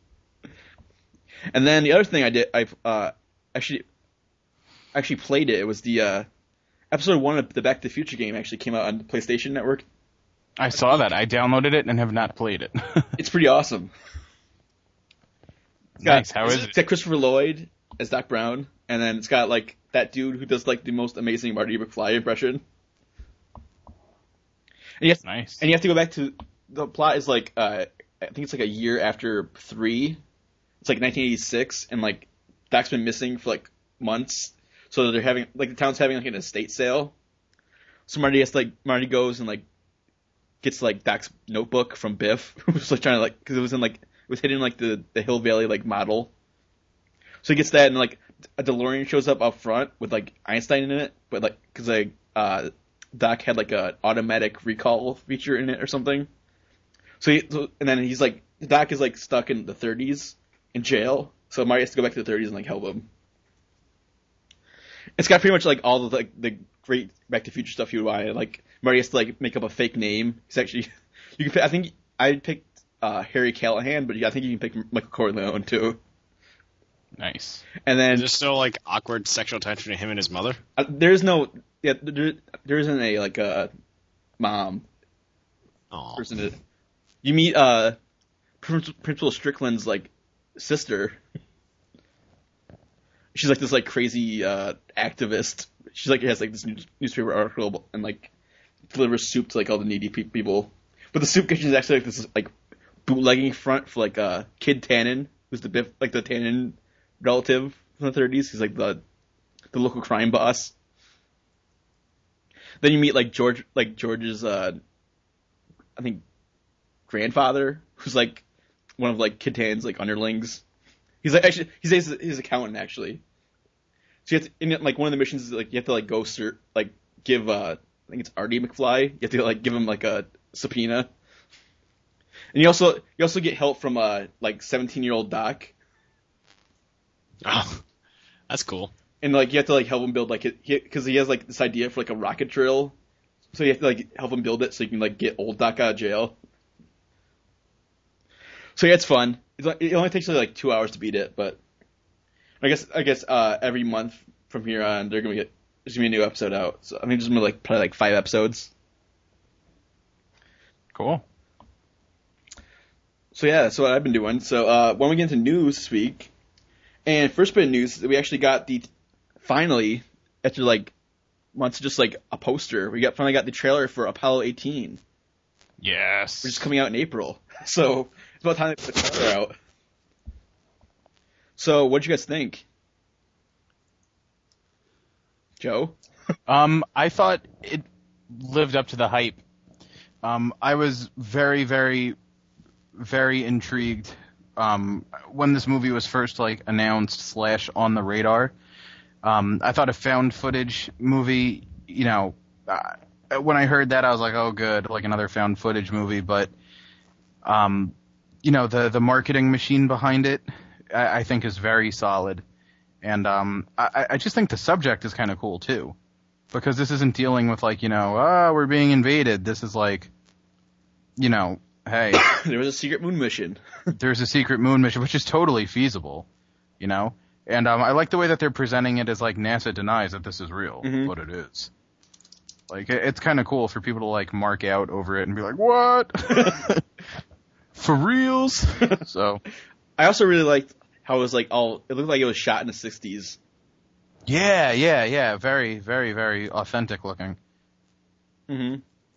And then the other thing I did, I uh, actually actually played it. It was the uh, episode one of the Back to the Future game actually came out on the PlayStation Network. I saw that. I downloaded it and have not played it. It's pretty awesome. It's got, Nice. How is It's it? got Christopher Lloyd as Doc Brown, and then it's got like that dude who does like the most amazing Marty McFly impression. And you have, Nice. and you have to go back to the plot is like uh, I think it's like a year after three. It's like nineteen eighty-six, and like Doc's been missing for like months, so they're having like the town's having like an estate sale. So Marty has to, like Marty goes and like gets like Doc's notebook from Biff, who was like trying to like because it was in like it was hidden in like the the Hill Valley like model. So he gets that, and like a DeLorean shows up up front with like Einstein in it, but like because like uh, Doc had like a automatic recall feature in it or something. So, he, so and then he's like Doc is like stuck in the thirties in jail, so Marty has to go back to the thirties and like help him. It's got pretty much like all the like the great Back to the Future stuff you would want. Like Marty has to like make up a fake name. He's actually you can pick, I think I picked uh, Harry Callahan, but I think you can pick Michael Corleone too. Nice. And then Is there still like awkward sexual tension between him and his mother? uh, there's no yeah there, there isn't a like a mom Oh, person. To, you meet uh Prin- Principal Strickland's like sister. She's like this like crazy uh activist. She's like has like this news- newspaper article and like delivers soup to like all the needy pe- people. But the soup kitchen is actually like this like bootlegging front for like uh Kid Tannen, who's the Biff like the Tannen relative from the thirties. He's like the the local crime boss. Then you meet like George, like George's, uh, I think, grandfather, who's like one of like Kitan's like underlings. He's like actually he's his, his accountant actually. So you have to, in like one of the missions is like you have to like go cert, like give uh I think it's Artie McFly. You have to like give him like a subpoena. And you also you also get help from uh like seventeen year old Doc. Oh, that's cool. And like you have to like help him build like it because he has like this idea for like a rocket drill, so you have to like help him build it so you can like get old Doc out of jail. So yeah, it's fun. It's like, it only takes like two hours to beat it, but I guess I guess uh, every month from here on they're gonna get there's gonna be a new episode out. So I think there's gonna be like probably like five episodes. Cool. So yeah, that's what I've been doing. So uh, when we get into news this week, and first bit of news, we actually got the finally after like months of just like a poster, we got finally got the trailer for Apollo eighteen, Yes. which is coming out in April. So it's about time to put the trailer out. So what did you guys think, Joe? Um, I thought it lived up to the hype. Um, I was very, very, very intrigued um, when this movie was first like announced slash on the radar. Um, I thought a found footage movie, you know, uh, when I heard that I was like, oh, good, like another found footage movie. But, um, you know, the the marketing machine behind it, I, I think is very solid. And um, I, I just think the subject is kind of cool too. Because this isn't dealing with like, you know, ah, oh, we're being invaded. This is like, you know, hey. There was a secret moon mission. There's a secret moon mission, which is totally feasible, you know? And um, I like the way that they're presenting it as like NASA denies that this is real, Mhm. but it is. Like, it, it's kind of cool for people to like mark out over it and be like, what? For reals? So. I also really liked how it was like all, it looked like it was shot in the sixties. Yeah, yeah, yeah. Very, very, very authentic looking. Mm-hmm.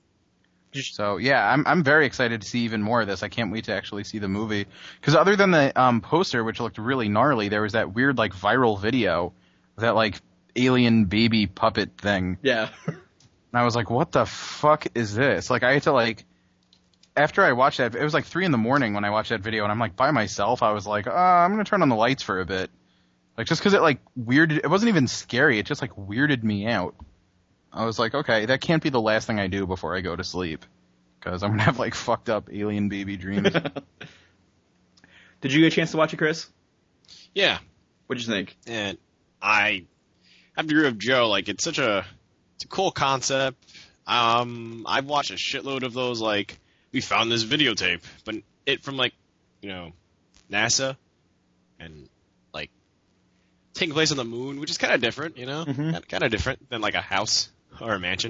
So yeah, I'm I'm very excited to see even more of this. I can't wait to actually see the movie. Because other than the um, poster, which looked really gnarly, there was that weird like viral video, that like alien baby puppet thing. Yeah. And I was like, what the fuck is this? Like I had to like, after I watched that, it was like three in the morning when I watched that video, and I'm like by myself. I was like, uh, I'm gonna turn on the lights for a bit, like just because it like weirded. It wasn't even scary. It just like weirded me out. I was like, okay, that can't be the last thing I do before I go to sleep, because I'm gonna have like fucked up alien baby dreams. Did you get a chance to watch it, Chris? Yeah, What'd you think? and I have to agree with Joe. Like, it's such a it's a cool concept. Um, I've watched a shitload of those. Like, we found this videotape, but it from like, you know, NASA, and like taking place on the moon, which is kind of different, you know, Mhm. kind of different than like a house or a mansion.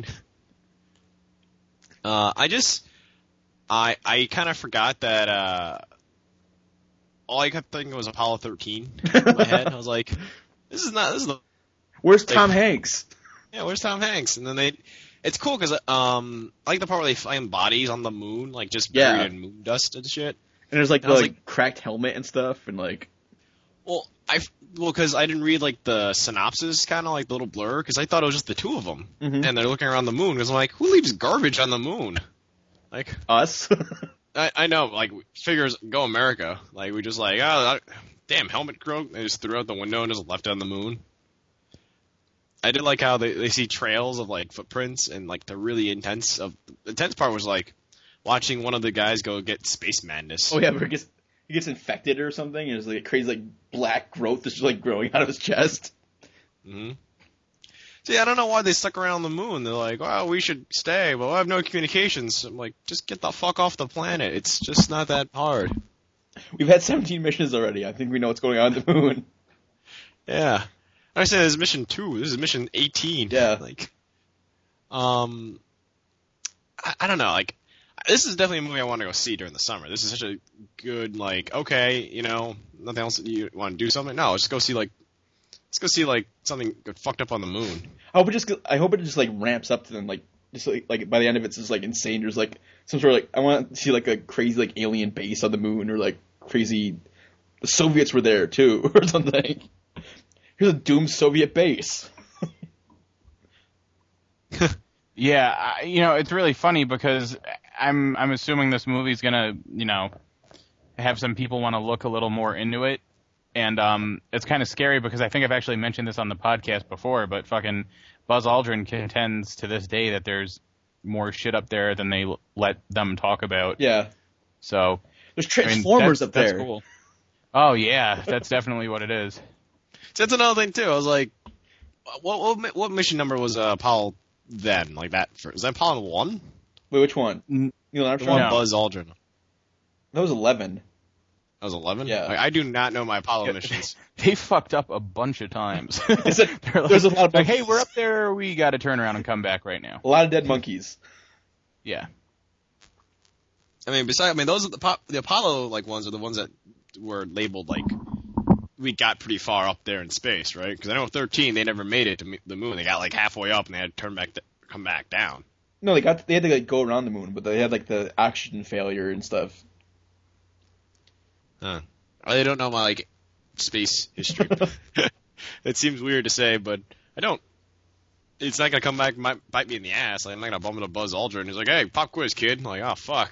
Uh, I just, I I kind of forgot that. Uh, all I kept thinking was Apollo thirteen in my head. I was like, this is not this is the Where's Tom Hanks? yeah, where's Tom Hanks? And then they, it's cool because um, I like the part where they find bodies on the moon, like just buried Yeah. in moon dust and shit. And there's like And the I was like, cracked helmet and stuff, and like Well, I well because I didn't read like the synopsis, kind of like the little blur, because I thought it was just the two of them, Mhm. and they're looking around the moon. Because I'm like, who leaves garbage on the moon? Like, us. I, I know, like figures go America. Like we just like, oh, that, damn helmet broke. They just threw out the window and just left it on the moon. I did like how they they see trails of like footprints, and like the really intense of the intense part was like watching one of the guys go get space madness. Oh yeah, where he gets he gets infected or something, and there's like a crazy like black growth that's just like growing out of his chest. Mm-hmm. See, I don't know why they stuck around the moon. They're like, well, we should stay, but I have no communications. I'm like, just get the fuck off the planet. It's just not that hard. We've had seventeen missions already. I think we know what's going on at the moon. Yeah. I said this is mission two. This is mission eighteen. Yeah. Like, um, I, I don't know. Like, this is definitely a movie I want to go see during the summer. This is such a good, like, okay, you know, nothing else. You want to do something? No, let's just go see like, let's go see like something get fucked up on the moon. I hope it just I hope it just like ramps up to them like just like, like by the end of it, it's just like insane. There's like some sort of like I want to see like a crazy like alien base on the moon or like crazy the Soviets were there too, or something. Here's a doomed Soviet base. Yeah, I, you know, it's really funny because I'm I'm assuming this movie's gonna, you know, have some people want to look a little more into it, and um, it's kind of scary because I think I've actually mentioned this on the podcast before, but fucking Buzz Aldrin contends to this day that there's more shit up there than they l- let them talk about. Yeah. So There's I mean, Transformers that's, up there. That's cool. Oh yeah, that's definitely what it is. So that's another thing too. I was like, what what, what mission number was uh, Apollo then? Like that? For, was that Apollo one? Wait, which one? N- Neil The Armstrong? one No. Buzz Aldrin. That was eleven. That was eleven. Yeah. Like, I do not know my Apollo missions. They fucked up a bunch of times. It's a- They're like, there's a lot of like, hey, monkeys. we're up there. We got to turn around and come back right now. A lot of dead monkeys. Yeah. I mean, besides, I mean, those are the pop, the Apollo like ones are the ones that were labeled like we got pretty far up there in space, right? Because I know thirteen they never made it to me- the moon. They got like halfway up and they had to turn back, to, come back down. No, they got they had to like go around the moon, but they had like the oxygen failure and stuff. Huh. I don't know my like space history. It seems weird to say, but I don't. It's not gonna come back, might bite me in the ass. Like, I'm not gonna bump into Buzz Aldrin. He's like, "Hey, pop quiz, kid." I'm like, "Oh fuck."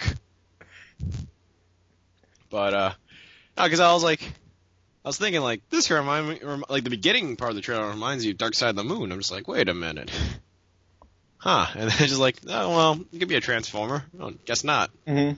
But uh, no, because I was like, I was thinking like this can remind me, rem- like the beginning part of the trailer reminds you of Dark Side of the Moon. I'm just like, wait a minute, huh? And then it's just like, oh well, it could be a Transformer. Oh, guess not. Mm-hmm.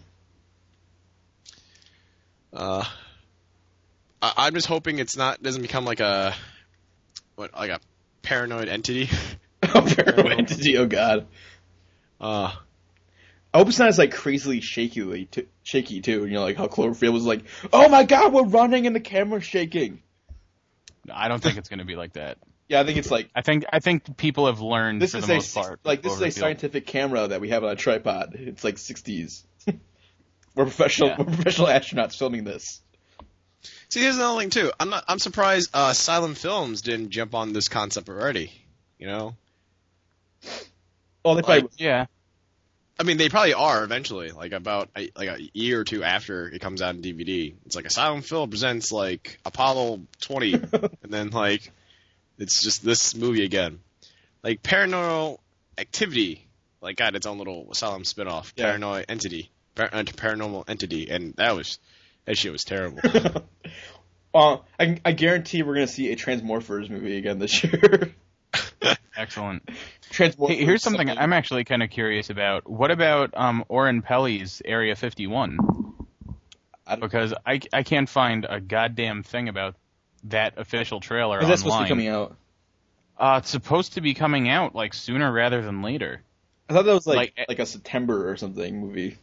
Uh, I, I'm just hoping it's not doesn't become like a what like a paranoid entity. Oh, paranoid entity. Oh god. Uh, I hope it's not as like crazily shaky, t- shaky too. You know, like how Cloverfield was like, "Oh my god, we're running and the camera's shaking." I don't think it's going to be like that. Yeah, I think it's like I think I think people have learned this for is the a most part. like this is a Cloverfield. scientific camera that we have on a tripod. It's like sixties. We're professional. Yeah. We're professional astronauts filming this. see, here's another thing too. I'm not. I'm surprised uh, Silent Films didn't jump on this concept already. You know, Oh, they probably. Like, Yeah. I mean, they probably are eventually. Like about a, like a year or two after it comes out in D V D, it's like a Silent Film presents like Apollo twenty, and then like it's just this movie again. Like Paranormal Activity, like got its own little Asylum spinoff. Yeah. Paranoid Entity, Par- uh, Paranormal Entity, and that was that shit was terrible. uh, I, I guarantee we're gonna see a Transmorphers movie again this year. Excellent. Transmorphers. Hey, here's something I'm actually kind of curious about. What about um, Oren Peli's Area fifty-one? I don't- Because I, I can't find a goddamn thing about that official trailer Is that supposed to online. be coming out? Uh, it's supposed to be coming out like sooner rather than later. I thought that was like Like- like a September or something movie.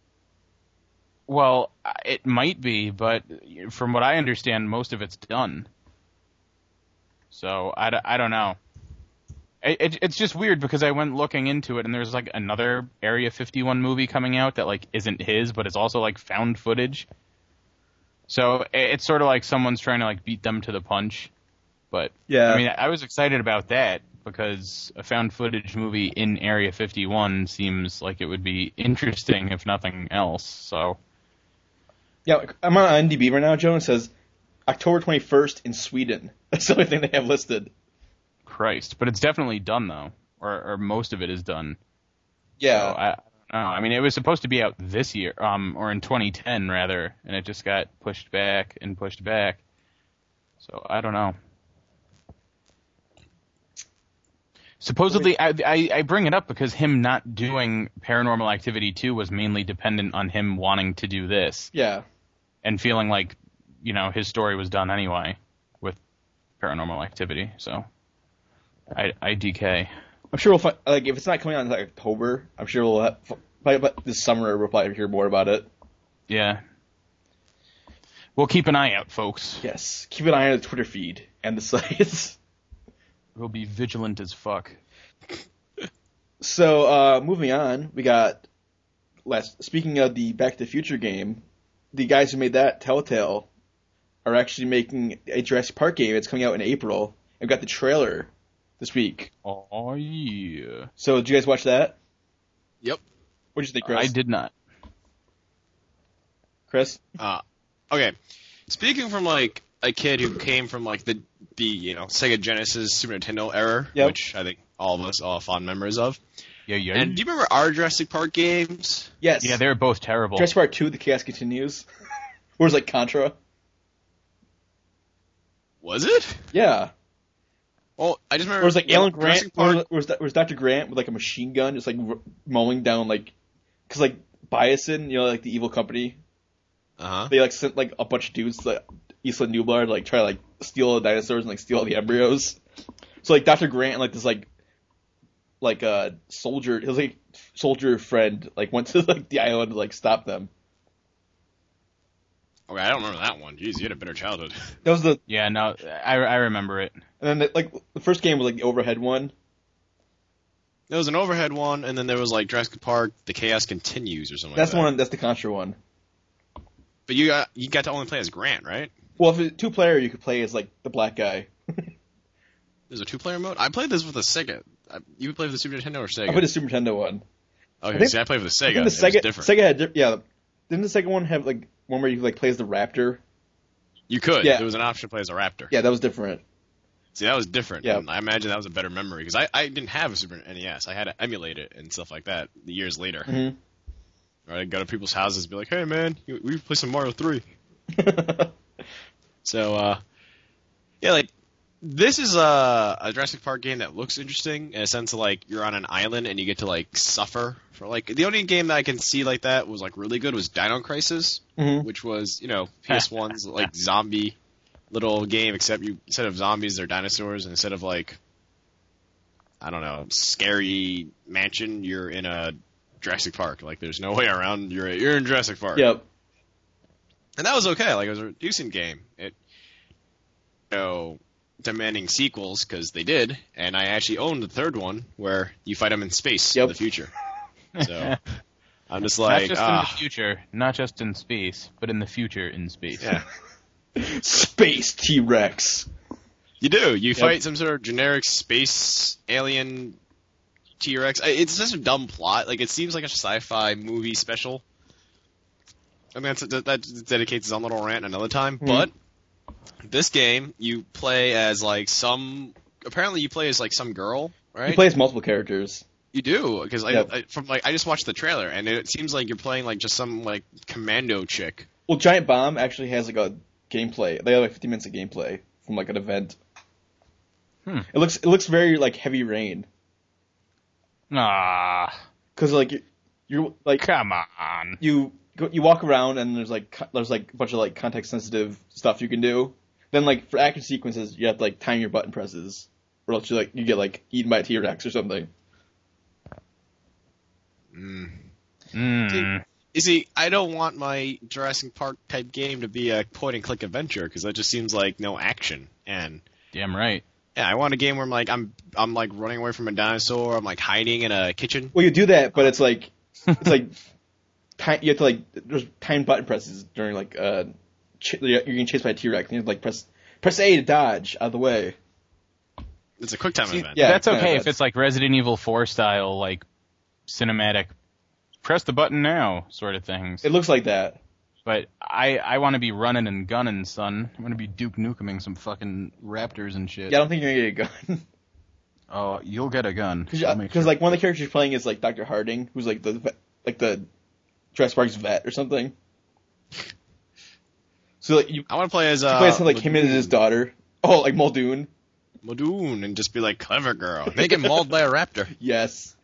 Well, uh, it might be, but from what I understand, most of it's done. So I, d- I don't know. It, it, it's just weird because I went looking into it and there's like another Area fifty-one movie coming out that like isn't his, but it's also like found footage. So it, it's sort of like someone's trying to like beat them to the punch. But Yeah. I mean, I was excited about that because a found footage movie in Area fifty-one seems like it would be interesting if nothing else. So Yeah, I'm on IMDb right now, Joe, and it says October twenty-first in Sweden. That's the only thing they have listed. Christ, but it's definitely done though, or, or most of it is done. Yeah. So I, I don't know. I mean, it was supposed to be out this year, um, or in twenty ten rather, and it just got pushed back and pushed back. So I don't know. Supposedly, I, I, I bring it up because him not doing Paranormal Activity two was mainly dependent on him wanting to do this Yeah. and feeling like, you know, his story was done anyway with Paranormal Activity. So I, I D K. I'm sure we'll find, like, if it's not coming out in like October, I'm sure we'll have, probably about this summer we'll probably hear more about it. Yeah. We'll keep an eye out, folks. Yes. Keep an eye on the Twitter feed and the sites. We'll be vigilant as fuck. So, uh, moving on, we got, last, speaking of the Back to the Future game, the guys who made that, Telltale, are actually making a Jurassic Park game. It's coming out in April. And we got the trailer this week. Oh, yeah. So, did you guys watch that? Yep. What did you think, Chris? I did not. Chris? Uh, okay. Speaking from like a kid who came from like the the you know Sega Genesis, Super Nintendo era, Yep. which I think all of us all have fond memories of. Yeah, yeah. And do you remember our Jurassic Park games? Yes. yeah, they were both terrible. Jurassic Park two, The Chaos Continues. Or was it like Contra? Was it? Yeah. Well, I just remember. Or was like Alan Grant, Jurassic or Park. was, was, was Doctor Grant with like a machine gun just like r- mowing down like, cause like Biosin, you know, like the evil company, Uh huh. they like sent like a bunch of dudes to like, Isla Nublar to like try to like steal all the dinosaurs and like steal all the embryos. So like Doctor Grant and like this like, like a uh, soldier, his like soldier friend like went to like the island to like stop them. Okay, I don't remember that one. Jeez, you had a better childhood. That was the, Yeah, no, I, I remember it. and then the, like the first game was like the overhead one. There was an overhead one, and then there was like Jurassic Park: The Chaos Continues or something. That's like the that. one. That's the Contra one. But you got you got to only play as Grant, right? Well, if it's two player, you could play as like the black guy. There's a two-player mode. I played this with a Sega. I, you would play with the Super Nintendo or Sega? I played the Super Nintendo one. Okay, I think- see, I played with the I Sega. think the It was Sega, different. Sega had, di- yeah. Didn't the Sega one have like one where you like play as the Raptor? You could. Yeah. There was an option to play as a Raptor. Yeah, that was different. See, that was different. Yeah. And I imagine that was a better memory because I, I didn't have a Super N E S. I had to emulate it and stuff like that years later. Mhm. Right, I'd go to people's houses and be like, "Hey, man, you- we play some Mario three." So, uh, yeah, like this is a, a Jurassic Park game that looks interesting in a sense of like you're on an island and you get to like suffer for like the only game that I can see like that was like really good was Dino Crisis, Mhm. which was you know P S one's like zombie little game except you instead of zombies they're dinosaurs and instead of like I don't know scary mansion you're in a Jurassic Park like there's no way around you're you're in Jurassic Park. Yep. And that was okay. Like it was a decent game. It, you know, demanding sequels because they did, and I actually owned the third one where you fight them in space Yep. in the future. So I'm just Not like, just in ah, the future, not just in space, but in the future in space. yeah. Space T Rex. You do. You fight some sort of generic space alien T-Rex. I- It's such a dumb plot. Like it seems like a sci-fi movie special. I mean, that's, that, that dedicates its own little rant another time. Hmm. But this game, you play as like some. Apparently, you play as like some girl, right? You play as multiple characters. You do because Yep. I, I from like I just watched the trailer and it seems like you're playing like just some like commando chick. Well, Giant Bomb actually has like a gameplay. They have like fifty minutes of gameplay from like an event. Hmm. It looks it looks very like Heavy Rain Ah, because like you- you're like come on. you go, you walk around and there's like co- there's like a bunch of like context sensitive stuff you can do. Then like for action sequences you have to like time your button presses or else you like you get like eaten by a T Rex or something. Mm. Mm. You see, I don't want my Jurassic Park type game to be a point and click adventure because that just seems like no action. And Damn right. yeah, I want a game where I'm like I'm I'm like running away from a dinosaur. I'm like hiding in a kitchen. Well, you do that, but it's like it's like time, you have to like there's time button presses during like uh ch- you're getting chased by a T Rex. You have to like press press A to dodge out of the way. It's a quick time See, event. yeah. That's kinda okay if does. it's like Resident Evil four style, like cinematic, press the button now sort of things. It looks like that. But I, I want to be running and gunning, son. I want to be Duke Nukeming some fucking raptors and shit. Yeah, I don't think you're gonna get a gun Oh, you'll get a gun. I'll make because sure. like one of the characters you're playing is like Doctor Harding, who's like the vet- like the Jurassic Park's vet or something. So like you, I want to play as you uh, play as like him and his daughter. Oh, like Muldoon. Muldoon and just be like clever girl. They get mauled by a raptor. Yes.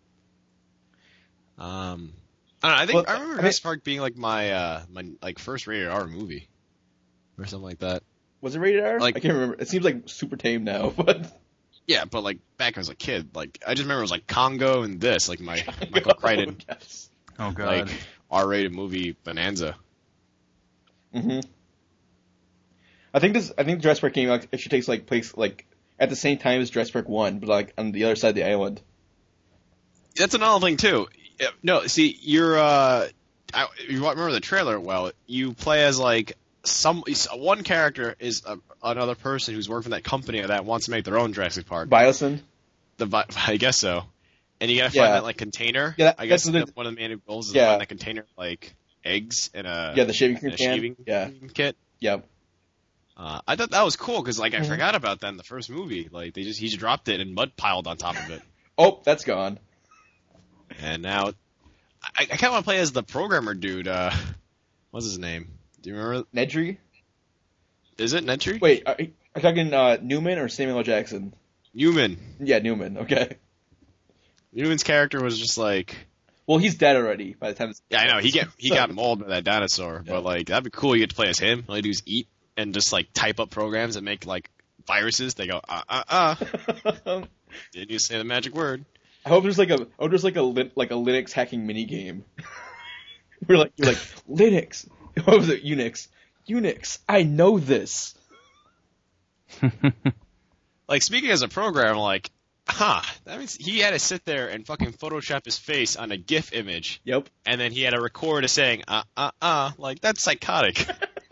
Um, I don't know. I think Well, I remember I mean- Jurassic Park being like my uh my like first rated R movie or something like that. Was it rated R? Like- I can't remember. It seems like super tame now, but Yeah, but like back when I was a kid, like I just remember it was like Congo and this, like my Michael Crichton Yes. Oh god. like R-rated movie bonanza. hmm I think this. I think Jurassic Park game like, actually takes like place like at the same time as Jurassic Park One, but like on the other side of the island. That's another thing too. Yeah, No, see, you're uh, I, you remember the trailer? Well, you play as like some one character is a, another person who's working for that company that wants to make their own Jurassic Park. Biosyn. The vi- I guess so. And you gotta Yeah. find that like container. Yeah, that- I guess that's the- the, one of the main goals is Yeah. to find that container like eggs in a Yeah, the shaving in cream a can. shaving Yeah. kit. Yep. Uh, I thought that was cool because like I Mhm. forgot about that in the first movie. Like they just he just dropped it and mud piled on top of it, Oh, that's gone. and now I, I kind of want to play as the programmer dude. Uh, what's his name? Do you remember? Nedry? Is it Netry? Wait, are, are you talking uh, Newman or Samuel L. Jackson? Newman. Yeah, Newman. Okay. Newman's character was just like, Well, he's dead already by the time. It's, yeah, I know he get he got mauled by that dinosaur, Yeah. but like that'd be cool. You get to play as him. All you do is eat and just like type up programs that make like viruses. They go uh uh uh. Didn't you say the magic word? I hope there's like a oh there's like a Lin- like a Linux hacking mini game. We're like you're like Linux. What was it? Unix. Unix. I know this. Like speaking as a programmer, like, huh? That means he had to sit there and fucking Photoshop his face on a GIF image, Yep. and then he had to record a saying uh uh uh. Like that's psychotic.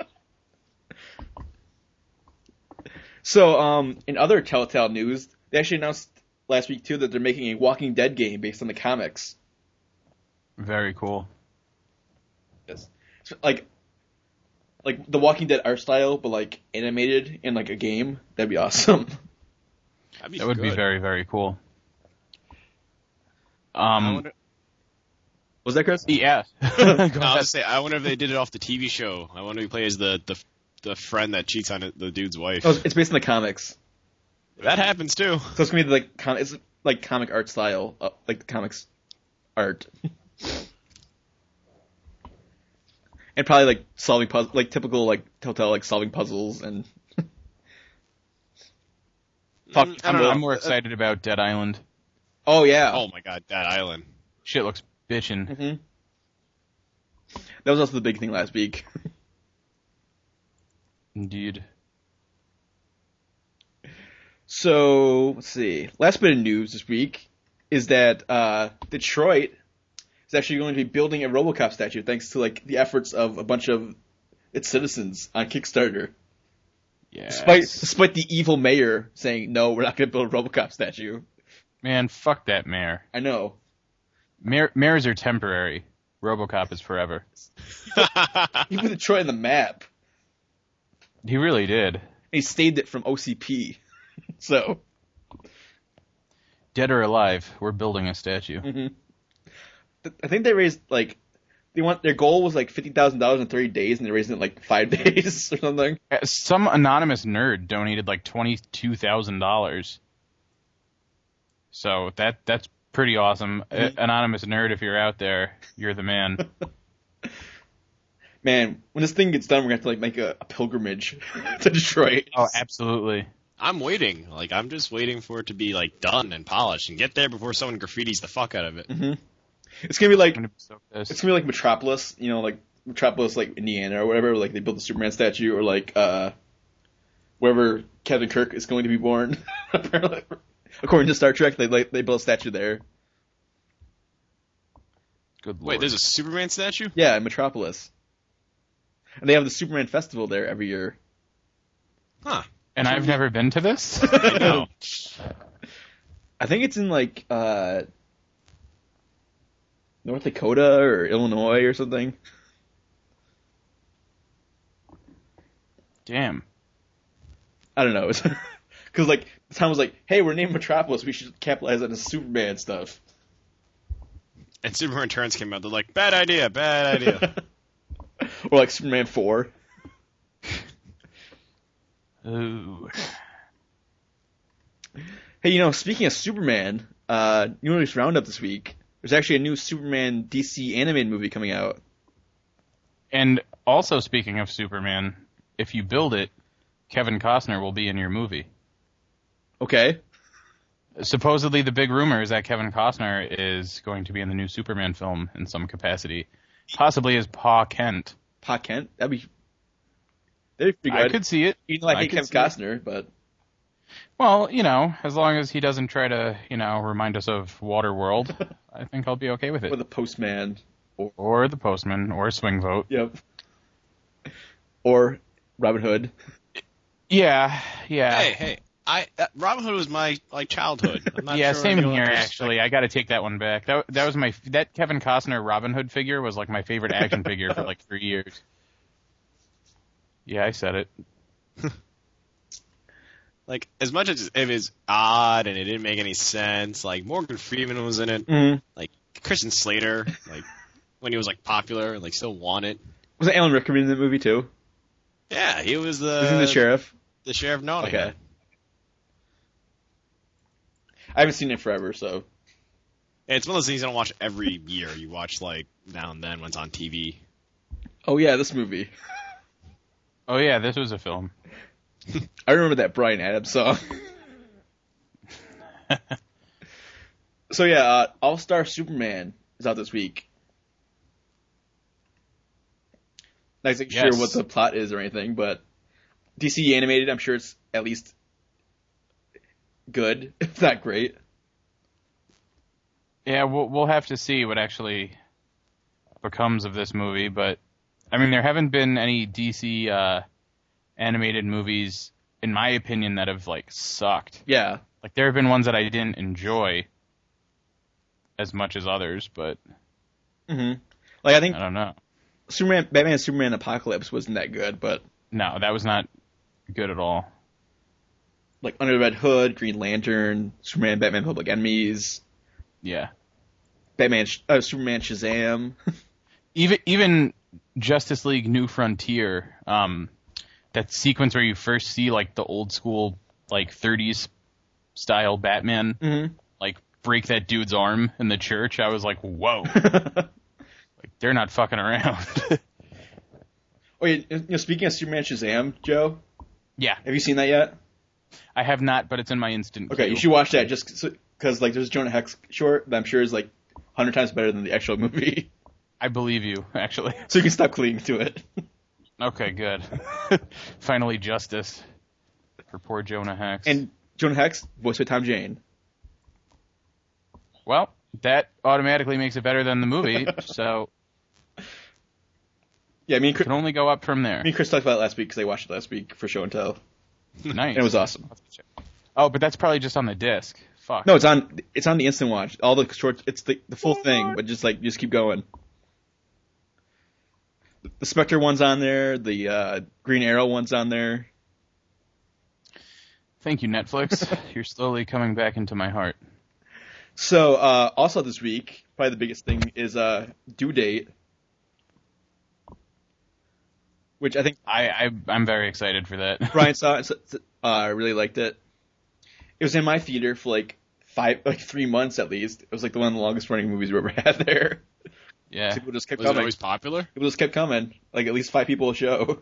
So, um, in other Telltale news, they actually announced last week too that they're making a Walking Dead game based on the comics. Very cool. Yes. So, like, like the Walking Dead art style, but like animated in like a game. That'd be awesome. That'd be That would be good. very, very cool. I Um, wonder, Was that Chris? yeah. Go no, I was ahead. gonna say, I wonder if they did it off the T V show. I wonder if he plays the the the friend that cheats on it, the dude's wife. Oh, it's based on the comics, That happens too. so it's gonna be like com- it's like comic art style, uh, like the comics art, and probably like solving puzzle, like typical like Telltale like solving puzzles and. Fuck, Mm, I don't know. I'm more excited about Dead Island. Oh yeah. Oh my god, that island. Shit looks bitchin'. hmm That was also the big thing last week. Indeed. So let's see. Last bit of news this week is that uh, Detroit is actually going to be building a RoboCop statue thanks to like the efforts of a bunch of its citizens on Kickstarter. Yeah. Despite despite the evil mayor saying no, we're not going to build a RoboCop statue. Man, fuck that mayor. I know. Mayor, mayors are temporary. RoboCop is forever. He put Detroit on the map. He really did. And he stayed it from O C P. So. Dead or alive, we're building a statue. Mhm. I think they raised like they want their goal was like fifty thousand dollars in thirty days, and they raised it in like five days or something. Uh, Some anonymous nerd donated like twenty-two thousand dollars. So that that's pretty awesome. Uh, anonymous nerd, if you're out there, you're the man. Man, when this thing gets done, we're gonna have to like make a, a pilgrimage to Detroit. Oh, absolutely. I'm waiting. Like I'm just waiting for it to be like done and polished and get there before someone graffitis the fuck out of it. hmm It's gonna be like I'm gonna be so pissed. it's gonna be like Metropolis, you know, like Metropolis, like Indiana or whatever. Like they built the Superman statue, or like uh, wherever Captain Kirk is going to be born. Apparently, according to Star Trek, they like they built a statue there. Good lord. Wait, there's a Superman statue? Yeah, in Metropolis, and they have the Superman festival there every year. Huh. And I've never been to this? I know. I think it's in like uh, North Dakota or Illinois or something. Damn. I don't know. Because like the town was like, "Hey, we're named Metropolis. We should capitalize on the Superman stuff." And Superman Returns came out. They're like, bad idea, bad idea. Or like Superman four. Ooh. Hey, you know, speaking of Superman, uh, new release roundup this week. There's actually a new Superman D C animated movie coming out. And also, speaking of Superman, if you build it, Kevin Costner will be in your movie. Okay. Supposedly, the big rumor is that Kevin Costner is going to be in the new Superman film in some capacity, possibly as Pa Kent. Pa Kent? That'd be. That'd be pretty I good. could see it. Even though I I hate could Kevin see it. Costner, but Well, you know, as long as he doesn't try to, you know, remind us of Waterworld, I think I'll be okay with or it. the Postman. Or, Or the Postman, or Swing Vote. yep. Or Robin Hood. Yeah, yeah. hey, hey. I that, Robin Hood was my like childhood. I'm not Yeah, sure same anyone here. else- Actually, I got to take that one back. That that was my that Kevin Costner Robin Hood figure was like my favorite action figure for like three years. Yeah, I said it. Like, as much as it was odd and it didn't make any sense, like, Morgan Freeman was in it. Mm-hmm. Like, Christian Slater, like, when he was, like, popular and, like, still wanted. Was Alan Rickman in the movie, too? Yeah, he was the... Was he the sheriff? The sheriff Nottingham. Okay. I haven't seen it forever, so... It's one of those things you don't watch every year. You watch, like, now and then when it's on T V. Oh, yeah, this movie. Oh yeah, this was a film. I remember that Bryan Adams song. So yeah, uh, All-Star Superman is out this week. Not exactly Yes. sure what the plot is or anything, but D C animated, I'm sure it's at least good, if not great. Yeah, we'll we'll have to see what actually becomes of this movie, but I mean, there haven't been any D C uh, animated movies, in my opinion, that have like sucked. Yeah. Like there have been ones that I didn't enjoy as much as others, but hmm Like I think I don't know. Superman, Batman, Superman Apocalypse wasn't that good, but No, that was not good at all. like Under the Red Hood, Green Lantern, Superman, Batman, Public Enemies, Yeah. Batman, uh, Superman, Shazam. Even even Justice League New Frontier, um, that sequence where you first see like the old school like thirties style Batman, Mm-hmm. like break that dude's arm in the church. I was like, whoa, like they're not fucking around. Oh, yeah, you know, speaking of Superman, Shazam, Joe, Yeah, have you seen that yet? I have not, but it's in my instant. Okay, queue. you should watch that just because like there's a Jonah Hex short that I'm sure is like a hundred times better than the actual movie. I believe you, actually. So you can stop clinging to it. Okay, good. Finally, justice for poor Jonah Hex. And Jonah Hex, voiced by Tom Jane. Well, that automatically makes it better than the movie, so Yeah, I mean, it Chris, can only go up from there. me and Chris talked about it last week because I watched it last week for show and tell, Nice. and it was awesome. Oh, but that's probably just on the disc. Fuck. No, it's on it's on the instant watch. All the short, it's the the full thing, but just like just keep going. The Spectre one's on there. The uh, Green Arrow one's on there. Thank you, Netflix. You're slowly coming back into my heart. So uh, also this week, probably the biggest thing is uh, Due Date, which I think I, I I'm very excited for that. Brian saw it. I uh, really liked it. It was in my theater for like five, like three months at least. It was like the one of the longest running movies we ever had there. Yeah. People just kept Was it coming. always popular? People just kept coming. Like at least five people a show.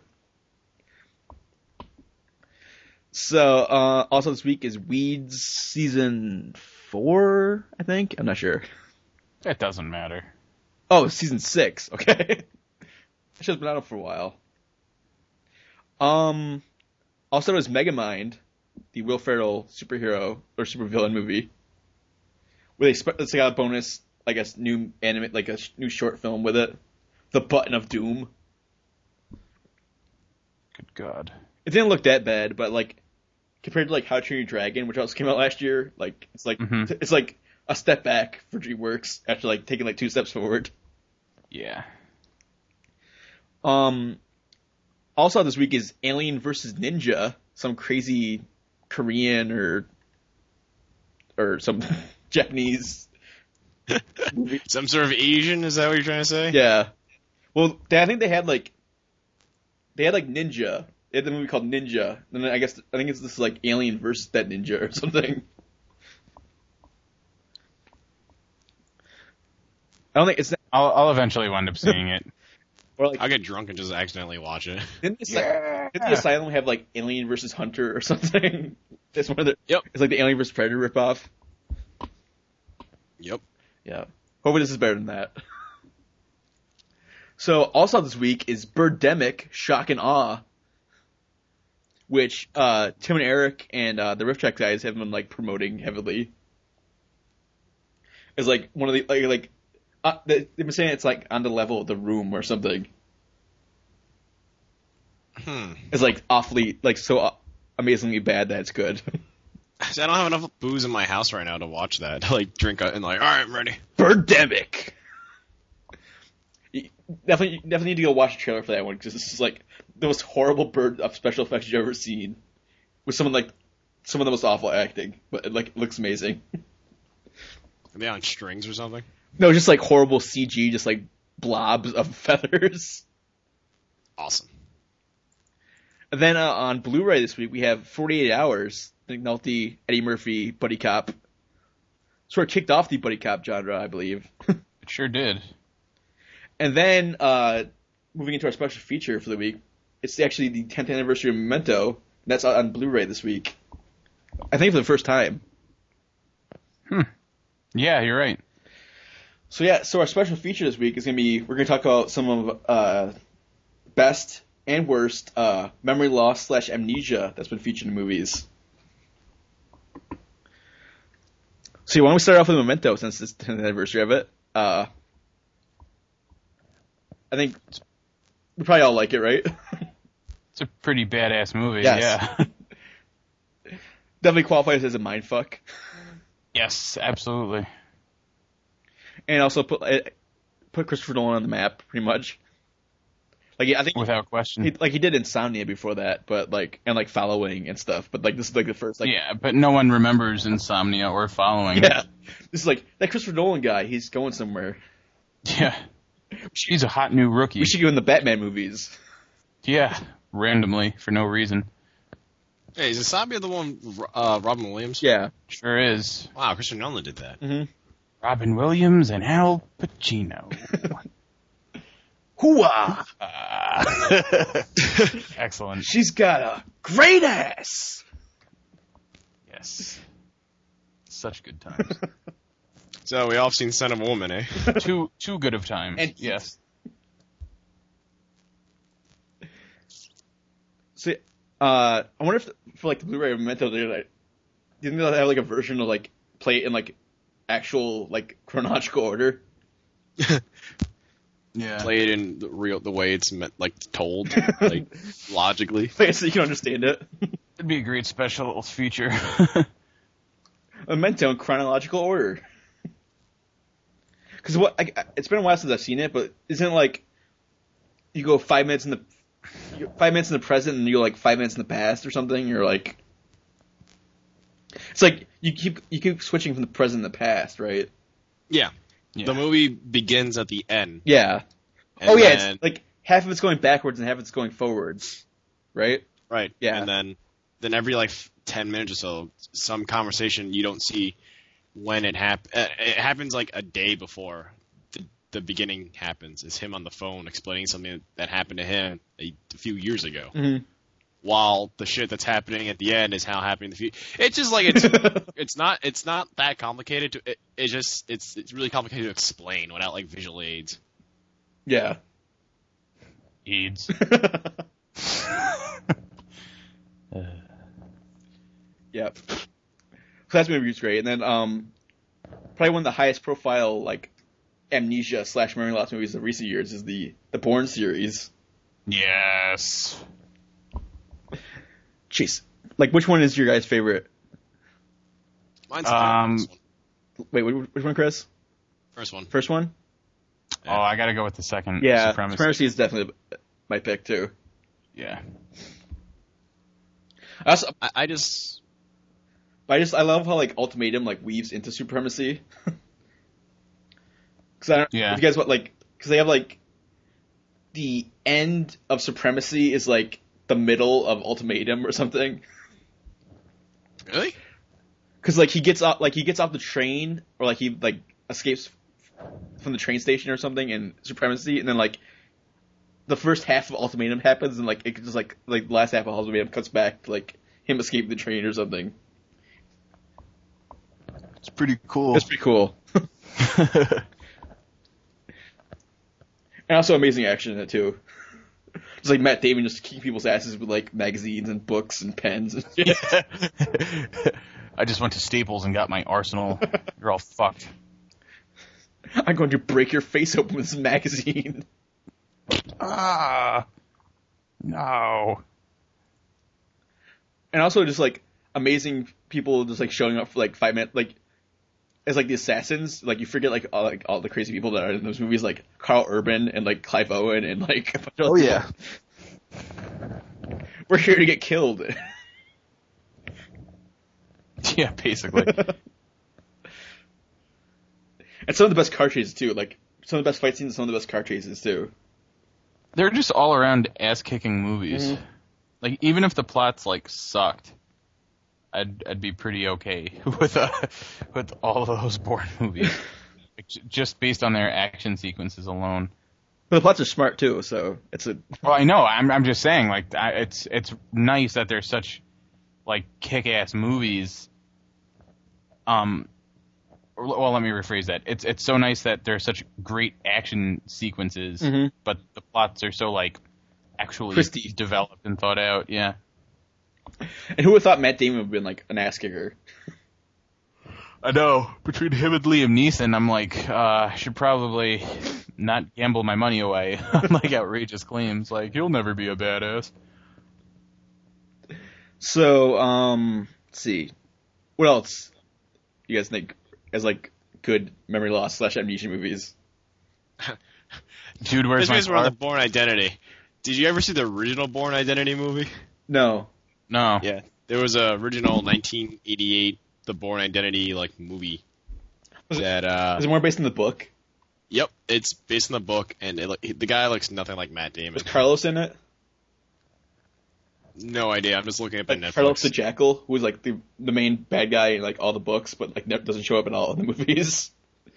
So uh, also this week is Weeds season four, I think. I'm not sure. It doesn't matter. Oh, season six. Okay. That show's been out for a while. Um, also there's Megamind, the Will Ferrell superhero or supervillain movie, where they sp- it's got a bonus, I guess, new anime, like a sh- new short film with it, The Button of Doom. Good God. It didn't look that bad, but like compared to like How to Train Your Dragon, which also came out last year, like it's like Mhm. it's like a step back for DreamWorks after like taking like two steps forward. Yeah. Um, also this week is Alien versus Ninja, some crazy Korean or or some Japanese movie. Some sort of Asian? Is that what you're trying to say? Yeah. Well, they, I think they had like they had like Ninja. They had the movie called Ninja. And then I guess I think it's this is like Alien versus that Ninja or something. I don't think it's I'll I'll eventually wind up seeing it. or like I'll get drunk and just accidentally watch it. didn't the, Asy- didn't the Asylum have like Alien versus Hunter or something? It's one of the Yep. It's like the Alien versus Predator ripoff. Yep. Yeah. Hopefully this is better than that. So also this week is Birdemic, Shock and Awe, which uh, Tim and Eric and uh, the Riff Track guys have been like promoting heavily. It's like one of the like like uh, they, they've been saying it's like on the level of The Room or something. Hmm. It's like awfully like so uh, amazingly bad that it's good. See, I don't have enough booze in my house right now to watch that. Like, drink it and like, alright, I'm ready. Birdemic. definitely definitely need to go watch the trailer for that one because this is like the most horrible bird of special effects you've ever seen, with someone like some of the most awful acting, but it like it looks amazing. Are they on strings or something? No, just like horrible C G, just like blobs of feathers. Awesome. And then uh, on Blu-ray this week we have forty-eight hours, the McNulty, Eddie Murphy buddy cop. Sort of kicked off the buddy cop genre, I believe. It sure did. And then, uh, moving into our special feature for the week, it's actually the tenth anniversary of Memento, and that's out on Blu-ray this week. I think for the first time. Hmm. Yeah, you're right. So yeah, so our special feature this week is going to be, we're going to talk about some of, uh, best and worst, uh, memory loss slash amnesia that's been featured in movies. So why don't we start off with Memento, since it's the tenth anniversary of it? Uh, I think we probably all like it, right? It's a pretty badass movie. Yes. Yeah. Definitely qualifies as a mindfuck. Yes, absolutely. And also put put Christopher Nolan on the map, pretty much. Like I think Without question. he, like he did Insomnia before that, but like and like Following and stuff. But like this is like the first like yeah, but no one remembers Insomnia or Following. yeah. This is like that Christopher Nolan guy. He's going somewhere. Yeah. She's a hot new rookie. We should go in the Batman movies. Yeah, randomly, for no reason. Hey, is Insomnia the one uh, Robin Williams? Yeah. Sure is. Wow, Christopher Nolan did that. Mm-hmm. Robin Williams and Al Pacino. Hooah! Ah. Excellent. She's got a great ass. Yes. Such good times. So we all have seen Son of a Woman, eh? too too good of times. And- yes. So, uh, I wonder if for like the Blu-ray of Memento, they're like, do you think they'll have like a version of like play it in like actual like chronological order? Yeah. Play it in the real the way it's meant, like told, like logically. Like, so you can understand it. It'd be a great special feature. Memento in chronological order. Because what I, it's been a while since I've seen it, but isn't it like you go five minutes in the you go five minutes in the present and you go like five minutes in the past or something? You're like, it's like you keep you keep switching from the present to the past, right? Yeah. Yeah. The movie begins at the end. Yeah. And oh yeah, then- it's like half of it's going backwards and half of it's going forwards, right? Right. Yeah. And then, then every like ten minutes or so, some conversation you don't see when it hap- uh, It happens like a day before the, the beginning happens. Is him on the phone explaining something that happened to him a, a few years ago. Mm-hmm. While the shit that's happening at the end is how happening in the future. It's just like it's it's not it's not that complicated to it, it just it's it's really complicated to explain without like visual aids. Yeah. AIDS. Yep. So that's movie was great, and then um, probably one of the highest profile like amnesia slash memory loss movies of recent years is the the Bourne series. Yes. Jeez, like which one is your guys' favorite? Mine's Um, the first one. Wait, which which one, Chris? First one. First one? Oh, I gotta go with the second. Yeah, Supremacy. Supremacy is definitely my pick too. Yeah. I also, I, I just I just I love how like Ultimatum like weaves into Supremacy. Because I don't. Yeah. If you guys what like because they have like the end of Supremacy is like the middle of Ultimatum or something. really. Because like he gets off like he gets off the train or like he like escapes from the train station or something in Supremacy, and then like the first half of Ultimatum happens, and like it just like like the last half of Ultimatum cuts back to like him escaping the train or something. It's pretty cool. That's pretty cool. And also amazing action in it too. Just like Matt Damon just kicking people's asses with like magazines and books and pens and shit. I just went to Staples and got my arsenal. You're all fucked. I'm going to break your face open with this magazine. Ah. No. And also just like amazing people just like showing up for like five minutes. Like as like the assassins, like you forget like all like all the crazy people that are in those movies, like Carl Urban and like Clive Owen and like. A bunch of Oh people. yeah. We're here to get killed. Yeah, basically. And some of the best car chases too, like some of the best fight scenes, and some of the best car chases too. They're just all around ass kicking movies. Mhm. Like even if the plots like sucked, I'd I'd be pretty okay with uh, with all of those Bourne movies, like, j- just based on their action sequences alone. But the plots are smart too, so it's a Well, I know. I'm I'm just saying, like I, it's it's nice that there's such like kick-ass movies. Um, or- well, let me rephrase that. It's it's so nice that there's such great action sequences, Mhm. but the plots are so like actually Twisty. developed and thought out. Yeah. And who would have thought Matt Damon would have been like an ass kicker? I know. Between him and Liam Neeson, I'm like, uh, I should probably not gamble my money away on like outrageous claims. Like, he'll never be a badass. So, um, let's see, what else you guys think as like good memory loss slash amnesia movies? Dude, where's This my is on car? the Bourne Identity. Did you ever see the original Bourne Identity movie? No. No. Yeah, there was a original nineteen eighty-eight The Bourne Identity like movie. Was it- that uh, Is it more based on the book? yep, it's based on the book, and it, the guy looks nothing like Matt Damon. Was Carlos in it? No idea. I'm just looking up on Like Netflix. Carlos the Jackal, who was like the the main bad guy in like all the books, but like never doesn't show up in all of the movies.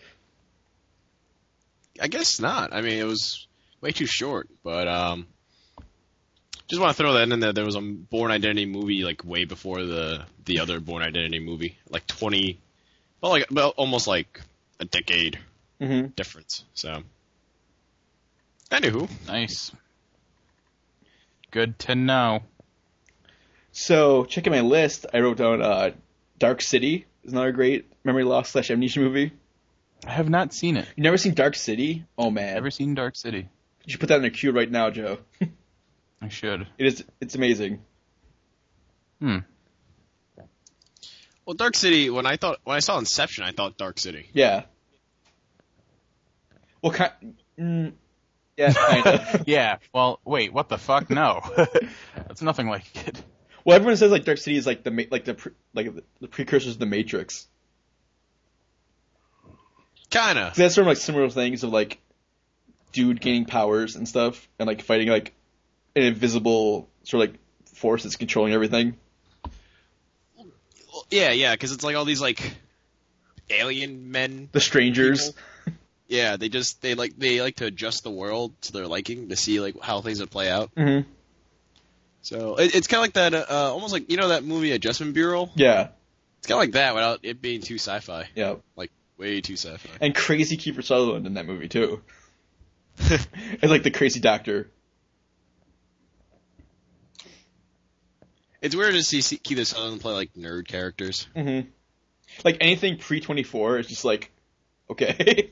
I guess not. I mean, it was way too short, but um, just want to throw that in there. There was a Bourne Identity movie like way before the the other Bourne Identity movie, like twenty, well, like well, almost like a decade Mm-hmm. difference. So, anywho, Nice. Good to know. So checking my list, I wrote down uh, Dark City is another great memory loss slash amnesia movie. I have not seen it. You never seen Dark City? Oh man, Ever seen Dark City? you should put that in your queue right now, Joe. I should. It is. It's amazing. Hmm. well, Dark City. When I thought when I saw Inception, I thought Dark City. Yeah. Well, kind. Mm, yeah, kind of. Yeah. Well, wait. What the fuck? No. That's nothing like it. Well, everyone says like Dark City is like the ma- like the pre- like the, the precursors to the Matrix. Kinda. So that's sort of like similar things of like dude gaining powers and stuff, and like fighting like an invisible sort of like force that's controlling everything. Well, yeah, yeah, because it's like all these like alien men. The strangers. Yeah, they just they like they like to adjust the world to their liking to see like how things would play out. Mm-hmm. So it, it's kind of like that, uh, almost like you know that movie Adjustment Bureau. Yeah. It's kind of like that without it being too sci-fi, Yeah. like way too sci-fi. And crazy Kiefer Sutherland in that movie too. And like the crazy doctor. It's weird to see see Keith Sutherland play like nerd characters. Mm-hmm. Like anything pre twenty-four is just like, okay.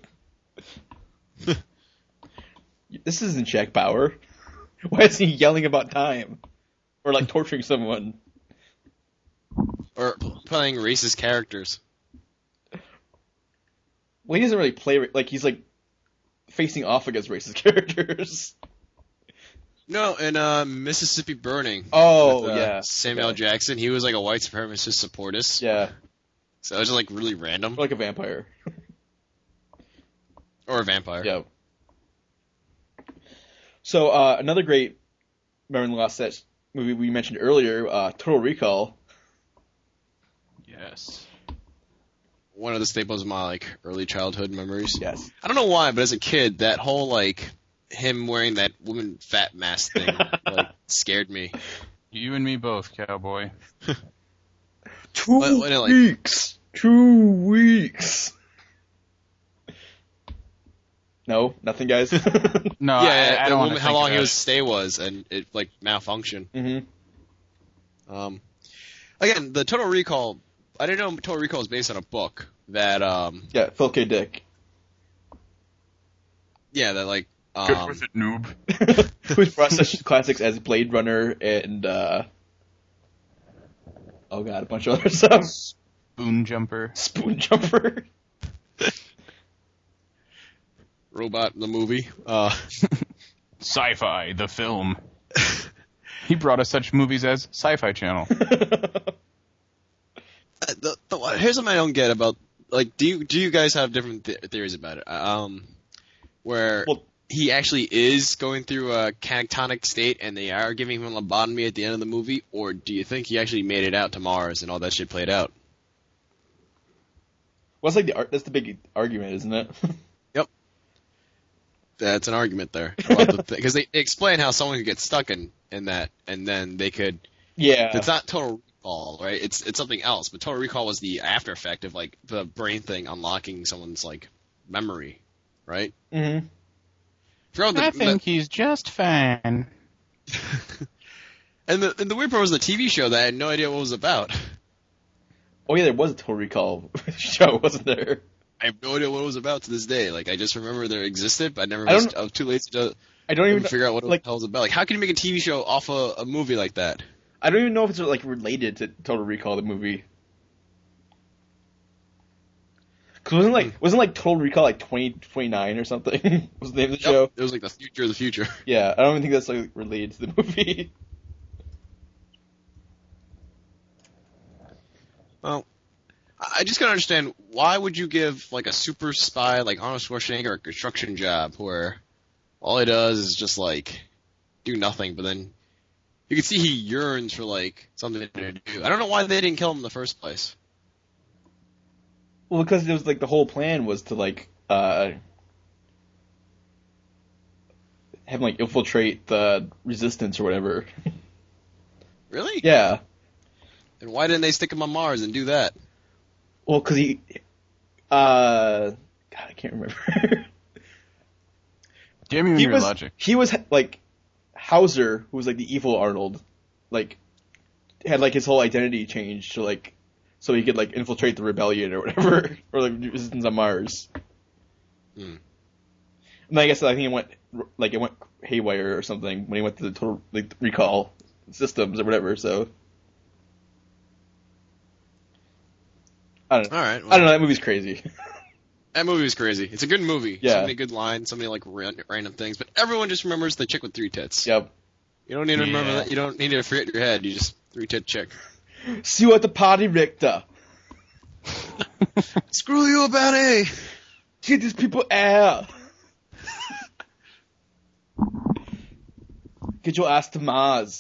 This isn't Jack Bauer. Why is he yelling about time? Or like torturing someone? Or playing racist characters. Well, he doesn't really play, like he's like facing off against racist characters. No, in uh, Mississippi Burning. Oh, with, uh, yeah. Samuel L. Yeah. Jackson. He was like a white supremacist supportist. Yeah. So it was just like really random. Or like a vampire. Or a vampire. Yeah. So, uh, another great memory loss that movie we mentioned earlier, uh, Total Recall. Yes. One of the staples of my like early childhood memories. Yes. I don't know why, but as a kid, that whole like him wearing that woman fat mask thing like scared me. You and me both, cowboy. Two What- what, like- weeks. Two weeks. No, nothing, guys. No, yeah, I, I the don't want woman, to how long his stay was, and it like malfunctioned. Mm-hmm. Um, again, the Total Recall. I didn't know Total Recall is based on a book that um Yeah, Phil K. Dick. yeah that like Good um with it, noob. Who's brought such classics as Blade Runner and uh oh god, a bunch of other stuff. Spoon jumper. Spoon Jumper. Robot the movie. Uh, Sci-Fi, the film. He brought us such movies as Sci-Fi Channel. the, the, here's something I don't get about, like, do you do you guys have different th- theories about it? Um, where Well- he actually is going through a catatonic state and they are giving him a lobotomy at the end of the movie, or do you think he actually made it out to Mars and all that shit played out? Well, that's like the ar- that's the big argument, isn't it? That's an argument there. Because the they explain how someone could get stuck in, in that, and then they could... Yeah. It's not Total Recall, right? It's it's something else. But Total Recall was the after effect of, like, the brain thing unlocking someone's, like, memory, right? Mm-hmm. Forgot the, I think the, he's just fine. and, the, and the weird part was the T V show that I had no idea what it was about. Oh yeah, there was a Total Recall show, wasn't there? I have no idea what it was about to this day. Like, I just remember there existed, but I never I was, don't- I was too lazy to I don't even even figure out what like. the hell it was about. Like, how can you make a T V show off a, a movie like that? I don't even know if it's like related to Total Recall, the movie. Cause wasn't like wasn't like Total Recall like twenty twenty-nine or something? Was the name of the show? Yep, it was like the future of the future. Yeah, I don't even think that's like related to the movie. Well, I just can't understand, why would you give, like, a super spy like Arnold Schwarzenegger a construction job where all he does is just, like, do nothing, but then you can see he yearns for, like, something to do. I don't know why they didn't kill him in the first place. Well, because it was like the whole plan was to like uh have him like infiltrate the resistance or whatever. Really? Yeah. And why didn't they stick him on Mars and do that? Well, because he, uh, God, I can't remember. Damn you and he your was logic. he was like Hauser, who was like the evil Arnold, like had like his whole identity changed to like so he could like infiltrate the rebellion or whatever, or like resistance on Mars. Hmm. And I guess I think it went like it went haywire or something when he went to the Total like Recall systems or whatever. So I don't know. All right. I don't know. That movie's crazy. That movie was crazy. It's a good movie. Yeah. So many good lines, so many, like, ran- random things, but everyone just remembers the chick with three tits. Yep. You don't need to remember Yeah. that. You don't need to forget your head. You just three tit chick. See you at the party, Richter. Screw you about it. Get these people air. Get your ass to Mars.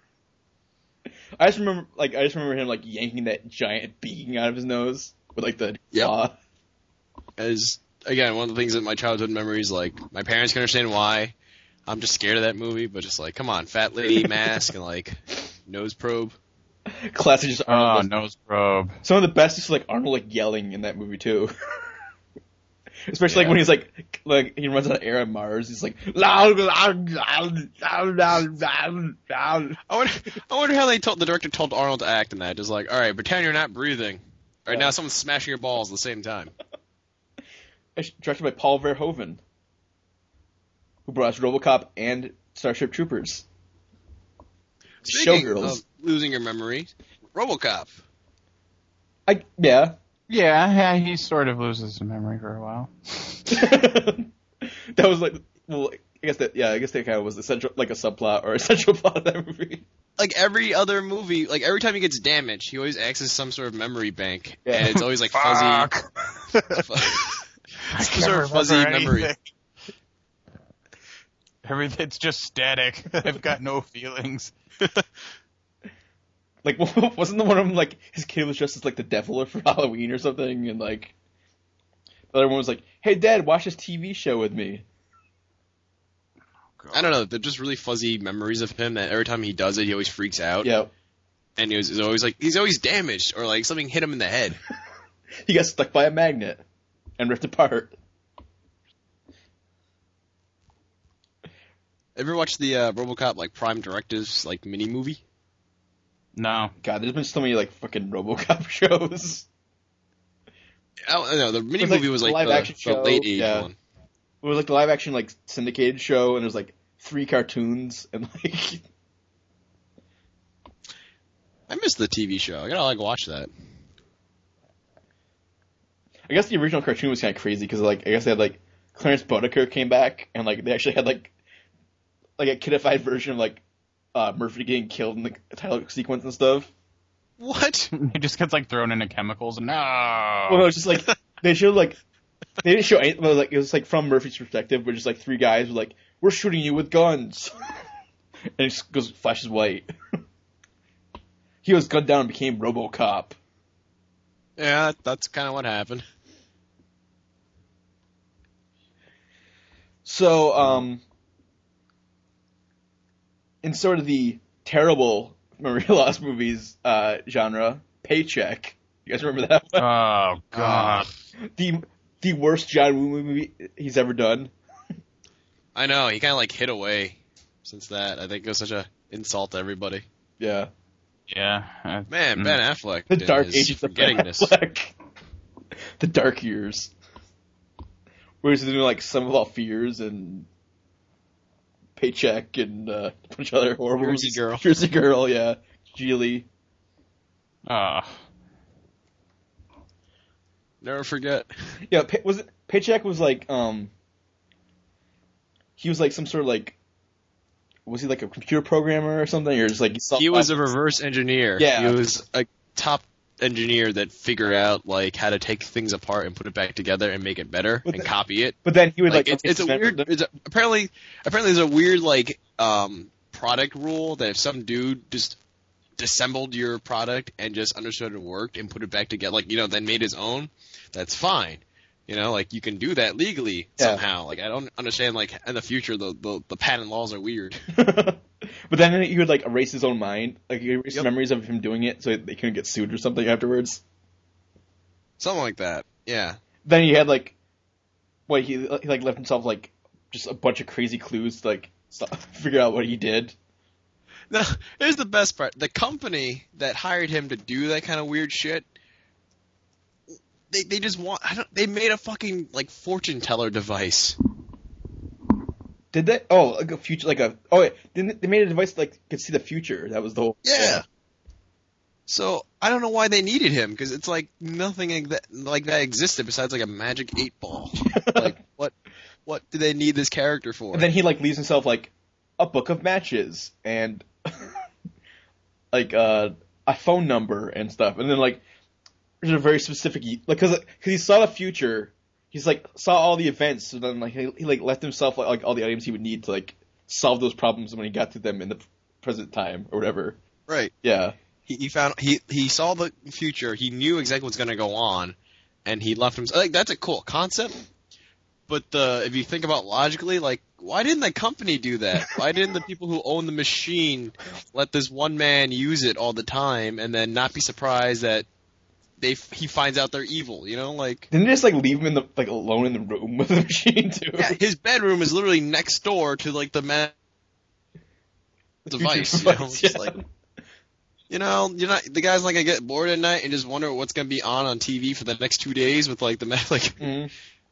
I just remember, like, I just remember him like yanking that giant being out of his nose with like the Yep. claw. As again, one of the things that my childhood memories, like, my parents can understand why I'm just scared of that movie, but just like, come on, fat lady mask and like nose probe. Classic, just Oh, Arnold. nose probe. Some of the best is like Arnold like yelling in that movie too. Especially like Yeah. when he's like, like he runs out of air on Mars. He's like, loud, loud, loud, loud, loud, loud, loud. I wonder, I wonder how they told the director told Arnold to act in that. Just like, all right, pretend you're not breathing. All right, Yeah. now someone's smashing your balls at the same time. Directed by Paul Verhoeven, who brought us RoboCop and Starship Troopers. Speaking Showgirls. of losing your memory, RoboCop. I yeah. Yeah, yeah, he sort of loses his memory for a while. That was like, well, I guess that yeah, I guess that kind of was the central, like a subplot or a central plot of that movie. Like every other movie, like every time he gets damaged, he always acts as some sort of memory bank, Yeah. and it's always like fuzzy, some sort of fuzzy memory. Everything, it's just static. I've got no feelings. Like, wasn't the one of them like his kid was dressed as like the devil for Halloween or something, and like the other one was like, "Hey, Dad, watch this T V show with me." I don't know. They're just really fuzzy memories of him. That every time he does it, he always freaks out. Yeah, And he was, he's always like, he's always damaged, or like something hit him in the head. he got stuck by a magnet and ripped apart. Ever watched the uh, RoboCop like Prime Directives like mini movie? No. God, there's been so many like fucking RoboCop shows. I don't know. The mini It's like movie was like live the, action the show, late age yeah. one. It was like the live action like syndicated show, and there's like three cartoons, and like I missed the T V show. I gotta like watch that. I guess the original cartoon was kind of crazy because like I guess they had like Clarence Boddicker came back and like they actually had like like a kidified version of like uh, Murphy getting killed in the title sequence and stuff. What? He just gets like thrown into chemicals. No. Well, it was just like they showed like they didn't show anything. Well, like it was like from Murphy's perspective, but just like three guys were like, "We're shooting you with guns," and it just goes flashes white. He was gunned down and became RoboCop. Yeah, that's kind of what happened. So, um, in sort of the terrible memory loss movies uh, genre, Paycheck. You guys remember that one? Oh God. the the worst John Woo movie he's ever done. I know, he kind of like hid away since that. I think it was such a insult to everybody. Yeah. Yeah. uh, Man, mm. Ben Affleck. The and dark his ages of Ben forgettingness. Affleck. The dark years. Where he's doing like Some of All Fears and Paycheck and uh, a bunch of other horrible Jersey movies. Girl. Jersey Girl, yeah. Geely. Uh, Never forget. Yeah, pay, was it Paycheck was like um he was like some sort of like was he like a computer programmer or something or just like he, He was a reverse engineer. Yeah. He was a top engineer that figured out like how to take things apart and put it back together and make it better But and the- copy it. But then he would Like, like, it's, it's a weird. It's a, apparently, apparently there's a weird like um product rule that if some dude just disassembled your product and just understood it worked and put it back together, like you know, then made his own, that's fine. You know, like you can do that legally Yeah. somehow. Like I don't understand. Like in the future, the the, the patent laws are weird. But then he would like erase his own mind, like he erased Yep. memories of him doing it, so they couldn't get sued or something afterwards. Something like that. Yeah. Then he had like, what he, he like left himself like just a bunch of crazy clues to like stop, figure out what he did. No, here's the best part. The company that hired him to do that kind of weird shit, they they just want. I don't. They made a fucking like fortune teller device. Did they? Oh, like a future, like a oh, yeah. They they made a device that, like could see the future. That was the whole. Yeah. So I don't know why they needed him because it's like nothing like that, like that existed besides like a magic eight ball. Like what what do they need this character for? And then he like leaves himself like a book of matches and like uh, a phone number and stuff. And then like there's a very specific like because because he saw the future. He's like saw all the events, so then like he, he like left himself like, like all the items he would need to like solve those problems when he got to them in the present time or whatever. right. Yeah. He, he found he he saw the future. He knew exactly what's going to go on, and he left himself. Like that's a cool concept. But the if you think about logically, like why didn't the company do that? Why didn't the people who own the machine let this one man use it all the time and then not be surprised that they he finds out they're evil? You know, like Didn't they just like leave him in the like alone in the room with the machine too? yeah, his bedroom is literally next door to like the man The device. future You know, device, It's yeah. like you know, you're not the guy's not gonna get bored at night and just wonder what's gonna be on on T V for the next two days with like the ma- like. Mhm.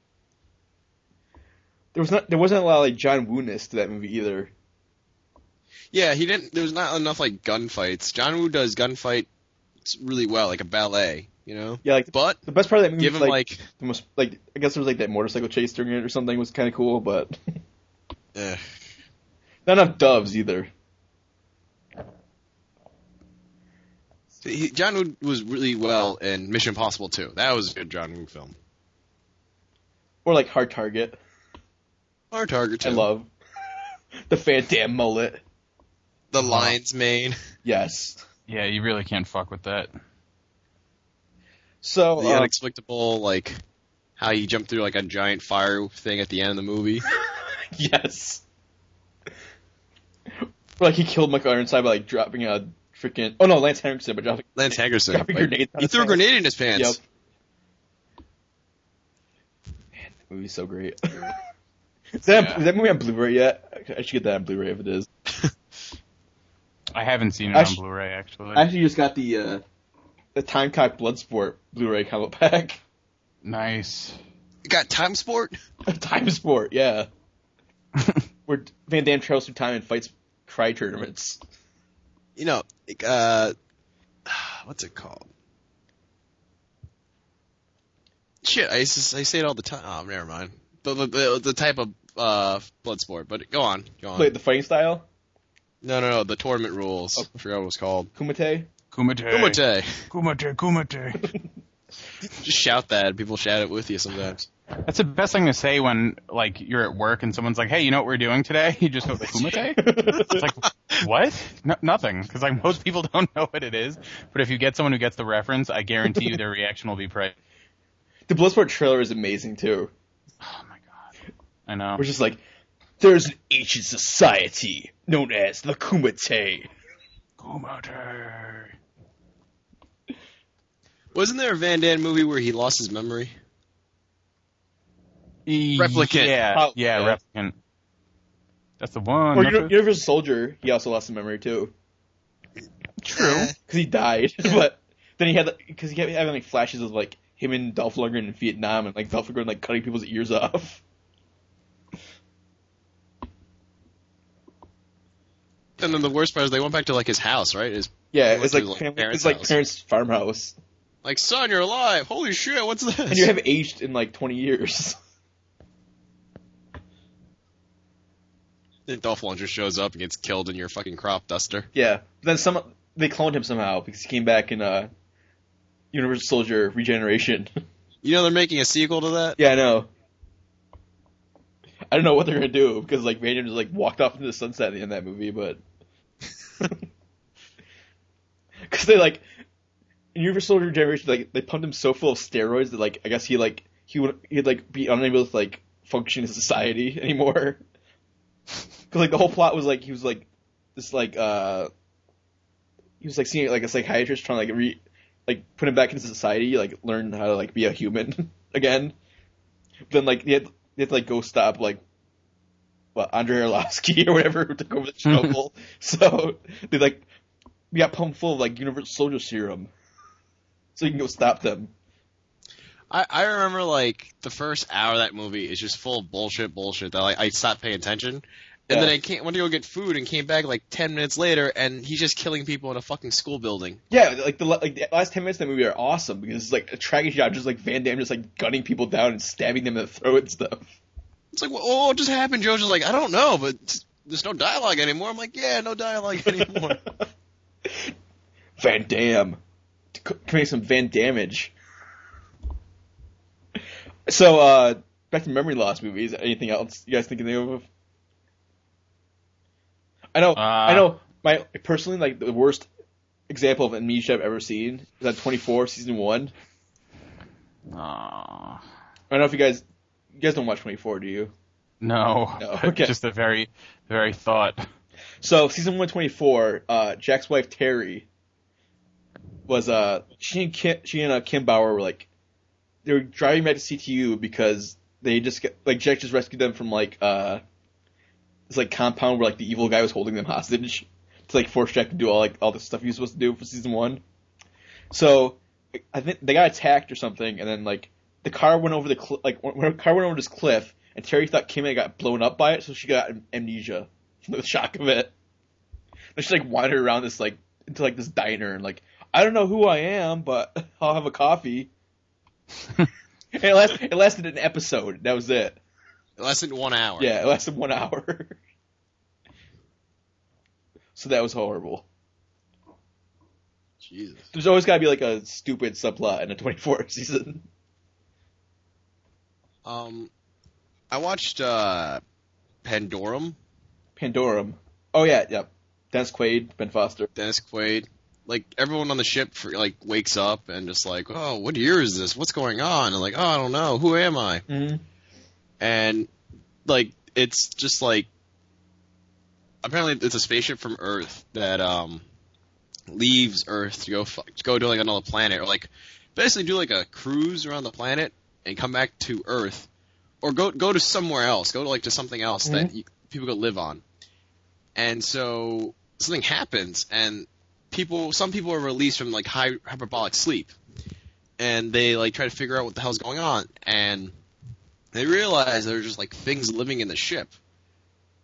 There was not there wasn't a lot of like John Woo-ness to that movie either. Yeah, he didn't. There was not enough like gunfights. John Woo does gunfight really well, like a ballet, you know. Yeah, like But the best part of that movie give was him like, like, the most like I guess there was like that motorcycle chase during it or something was kind of cool, but eh. not enough doves either. he, John Woo was really well in Mission Impossible two. That was a good John Woo film. Or like Hard Target. Our Target two. I love the Van Damme mullet. the lion's mane. Yes. Yeah, you really can't fuck with that. So The uh, unexplicable, like how he jumped through like a giant fire thing at the end of the movie. yes. Or, like he killed Michael Ironside by like dropping a freaking oh no Lance Henriksen by dropping Lance Henriksen. dropping like, grenades on he his threw a pants. grenade in his pants. Yep. That movie's so great. Is that, Yeah. is that movie on Blu-ray yet? I should get that on Blu-ray if it is. I haven't seen it I on sh- Blu-ray actually. I actually just got the uh, the Time Cop Bloodsport Blu-ray combo pack. Nice. You got Time Sport? Time Sport, yeah. Where Van Damme travels through time and fights cry tournaments. You know, like, uh, what's it called? Shit, I, used to, I say it all the time. Oh, never mind. The the, the, the type of uh, blood sport, but go on, go on. Wait, the fighting style? No, no, no, the tournament rules. Oh. I forgot what it was called. Kumite? Kumite. Kumite. Kumite. Kumite. Just shout that, and people shout it with you sometimes. That's the best thing to say when, like, you're at work and someone's like, hey, you know what we're doing today? You just go, Kumite? It's like, what? No, nothing. Because, like, most people don't know what it is. But if you get someone who gets the reference, I guarantee you their reaction will be priceless. The Bloodsport trailer is amazing, too. Oh, my God. I know. We're just like, there's an ancient society known as the Kumite. Kumite. Wasn't there a Van Damme movie where he lost his memory? Replicant. Yeah, Oh, yeah, yeah. Replicant. That's the one. Or That's Uni- it. Universal Soldier, he also lost his memory, too. True. Because he died. But then he had, because he kept having, like, flashes of, like, him and Dolph Lundgren in Vietnam, and, like, Dolph Lundgren, like, cutting people's ears off. And then the worst part is they went back to, like, his house, right? His, Yeah, He went it's to like, his, like, family, parents' it's like house. parents' farmhouse. like, son, you're alive! Holy shit, what's this? And you haven't aged in, like, twenty years. Then Dolph Lundgren shows up and gets killed in your fucking crop duster. Yeah. Then some, they cloned him somehow, because he came back in, uh, Universal Soldier Regeneration. You know they're making a sequel to that? Yeah, I know. I don't know what they're gonna do because like Van Damme just like walked off into the sunset at the end of that movie, but because they like in Universal Soldier Generation, like they pumped him so full of steroids that like I guess he like he would he'd like be unable to like function in society anymore. Because like the whole plot was like he was like this like uh he was like seeing like a psychiatrist trying to like re like put him back into society, like learn how to like be a human again. Then like he had, he had to like go stop like what Andrei Arlovsky or whatever who took over the shovel. So they like we got pumped full of like Universal Soldier serum, so you can go stop them. I, I remember, like, the first hour of that movie is just full of bullshit, bullshit that, like, I stopped paying attention. And Yeah. then I came, went to go get food and came back, like, ten minutes later, and he's just killing people in a fucking school building. Yeah, like the like the last ten minutes of the movie are awesome because it's like a tracking shot, just like Van Damme just like gunning people down and stabbing them in the throat and stuff. It's like, well, oh, what just happened? Joe's just like, I don't know, but there's no dialogue anymore. I'm like, yeah, no dialogue anymore. Van Damme, C- committing some Van damage. So, uh, back to memory loss movies. Anything else you guys thinking of? I know, Uh, I know. My personally, like the worst example of amnesia I've ever seen is that twenty-four season one. Aw. I don't know if you guys, you guys don't watch twenty-four, do you? No. No, okay. Just the very, very thought. So season one twenty-four, uh, Jack's wife Terry was uh she and Kim, she and uh, Kim Bauer were like they were driving back to C T U because they just get like Jack just rescued them from like uh this like compound where like the evil guy was holding them hostage to like force Jack to do all like all the stuff he was supposed to do for season one. So I think they got attacked or something, and then like the car went over the cl- like when her car went over this cliff, and Terry thought Kim had got blown up by it, so she got am- amnesia from the shock of it. And she like wandered around this like into like this diner and like I don't know who I am, but I'll have a coffee. And it, last, it lasted an episode. That was it. It lasted one hour. Yeah, it lasted one hour. So that was horrible. Jesus. There's always got to be like a stupid subplot in a twenty-four season. Um, I watched, uh, Pandorum, Pandorum. Oh yeah, yep. Dennis Quaid, Ben Foster. Dennis Quaid. Like, everyone on the ship, for, like, wakes up and just like, oh, what year is this? What's going on? And like, oh, I don't know. Who am I? Mm-hmm. And, like, it's just like, apparently it's a spaceship from Earth that, um, leaves Earth to go, fu- to go to, like, another planet, or, like, basically do, like, a cruise around the planet and come back to Earth. Or go, go to somewhere else. Go to, like, to something else Mm-hmm. that you, people could live on. And so, something happens, and people, some people are released from, like, high, hyperbolic sleep. And they, like, try to figure out what the hell's going on. And they realize there's just, like, things living in the ship.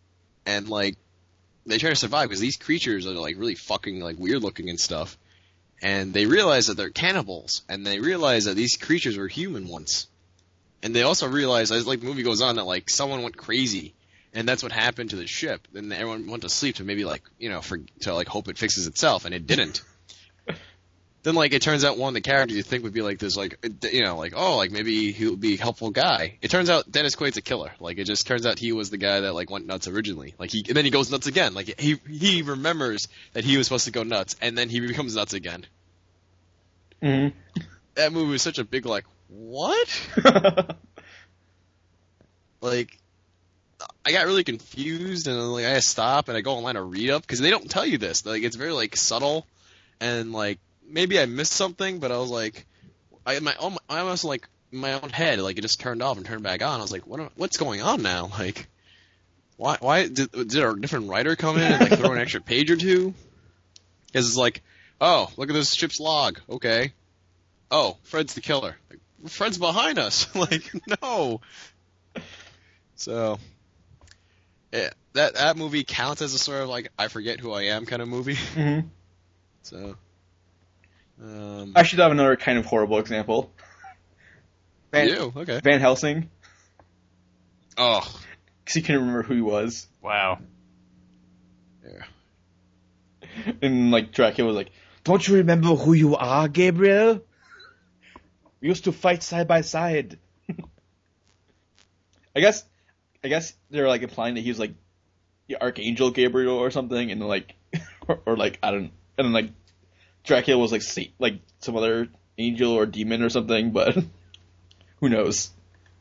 And, like, they try to survive because these creatures are, like, really fucking, like, weird looking and stuff. and they realize that they're cannibals, and they realize that these creatures were human once. And they also realize, as like the movie goes on, that like someone went crazy, and that's what happened to the ship. Then everyone went to sleep to maybe like you know for to like hope it fixes itself, and it didn't. Then like it turns out one of the characters you think would be like this like you know like oh like maybe he would be a helpful guy. It turns out Dennis Quaid's a killer. Like it just turns out he was the guy that like went nuts originally. Like he and then he goes nuts again. Like he he remembers that he was supposed to go nuts, and then he becomes nuts again. Mm-hmm. That movie was such a big like what? Like, I got really confused, and like I had to stop, and I go online to read up because they don't tell you this. Like, it's very like subtle, and like maybe I missed something, but I was like, I my own, I almost like in my own head, like it just turned off and turned back on. I was like, what? What's going on now? Like, why? Why did, did a different writer come in and like throw an extra page or two? Because it's like, oh, look at this ship's log. Okay. Oh, Fred's the killer. Like, Fred's behind us. Like, no. So, yeah, that that movie counts as a sort of like I forget who I am kind of movie. Mm-hmm. So, um, I should have another kind of horrible example. Van, you okay? Van Helsing, Oh, because he couldn't remember who he was, Wow. yeah. and like Dracula was like, "Don't you remember who you are, Gabriel? We used to fight side by side." I guess. I guess they're like implying that he was like the Archangel Gabriel or something, and like, or, or like I don't, and then like Dracula was like Satan, like some other angel or demon or something, but who knows?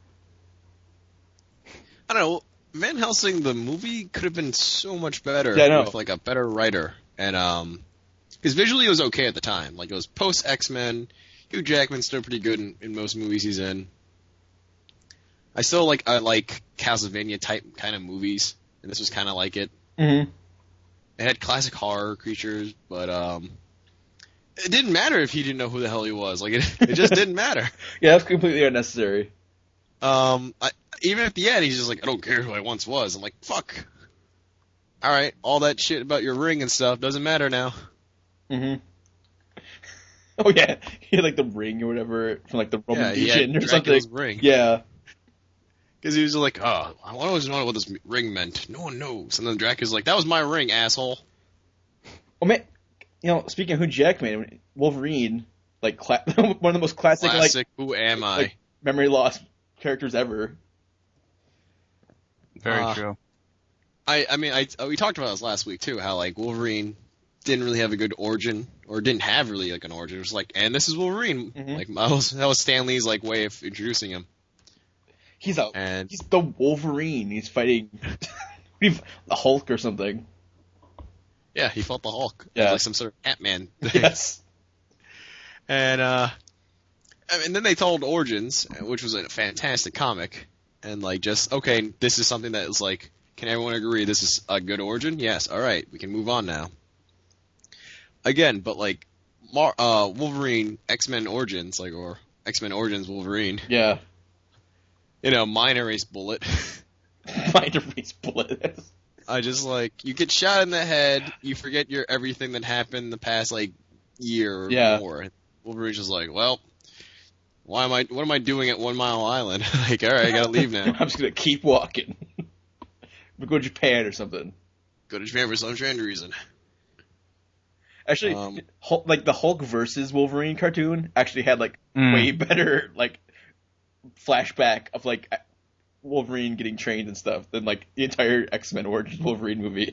I don't know. Van Helsing, the movie, could have been so much better Yeah, I know. with like a better writer, and um, because visually it was okay at the time. Like it was post X-Men. Hugh Jackman's still pretty good in, in most movies he's in. I still like I like Castlevania type kind of movies, and this was kind of like it. Mm-hmm. It had classic horror creatures, but um, it didn't matter if he didn't know who the hell he was. Like it, it just didn't matter. Yeah, that's completely unnecessary. Um, I, even at the end, he's just like, I don't care who I once was. I'm like, fuck. All right, all that shit about your ring and stuff doesn't matter now. Mm-hmm. Oh yeah, he had like the ring or whatever from like the Roman Yeah, he had legion or Dracula's something. ring. Yeah. Because he was like, oh, I always wanted what this ring meant. No one knows. And then Dracula's like, that was my ring, asshole. Well, man, you know, speaking of Hugh Jackman, Wolverine, like cla- one of the most classic, Classic, like, who am I? like memory loss characters ever. Very Uh, true. I, I mean, I, we talked about this last week, too, how, like, Wolverine didn't really have a good origin, or didn't have really, like, an origin. It was like, and this is Wolverine. Mhm. Like, that was, that was Stan Lee's, like, way of introducing him. He's a And he's the Wolverine. He's fighting the Hulk or something. yeah, he fought the Hulk. Yeah. Like some sort of Ant-Man thing. Yes. And, uh, and then they told Origins, which was a fantastic comic, and like just, okay, this is something that is like, can everyone agree this is a good origin? Yes, alright, we can move on now. Again, but like, Mar- uh, Wolverine, X-Men Origins, like, or X-Men Origins Wolverine, Yeah. you know, minor race bullet. Minor race bullet. I just like, you get shot in the head, you forget your everything that happened in the past, like, year or Yeah. more. Wolverine's just like, well, why am I, what am I doing at One Mile Island? Like, alright, I gotta leave now. I'm just gonna keep walking. We go to Japan or something. Go to Japan for some strange reason. Actually, Um, Hulk, like the Hulk versus Wolverine cartoon actually had like Mm. way better like flashback of like Wolverine getting trained and stuff than like the entire X-Men Origins Wolverine movie.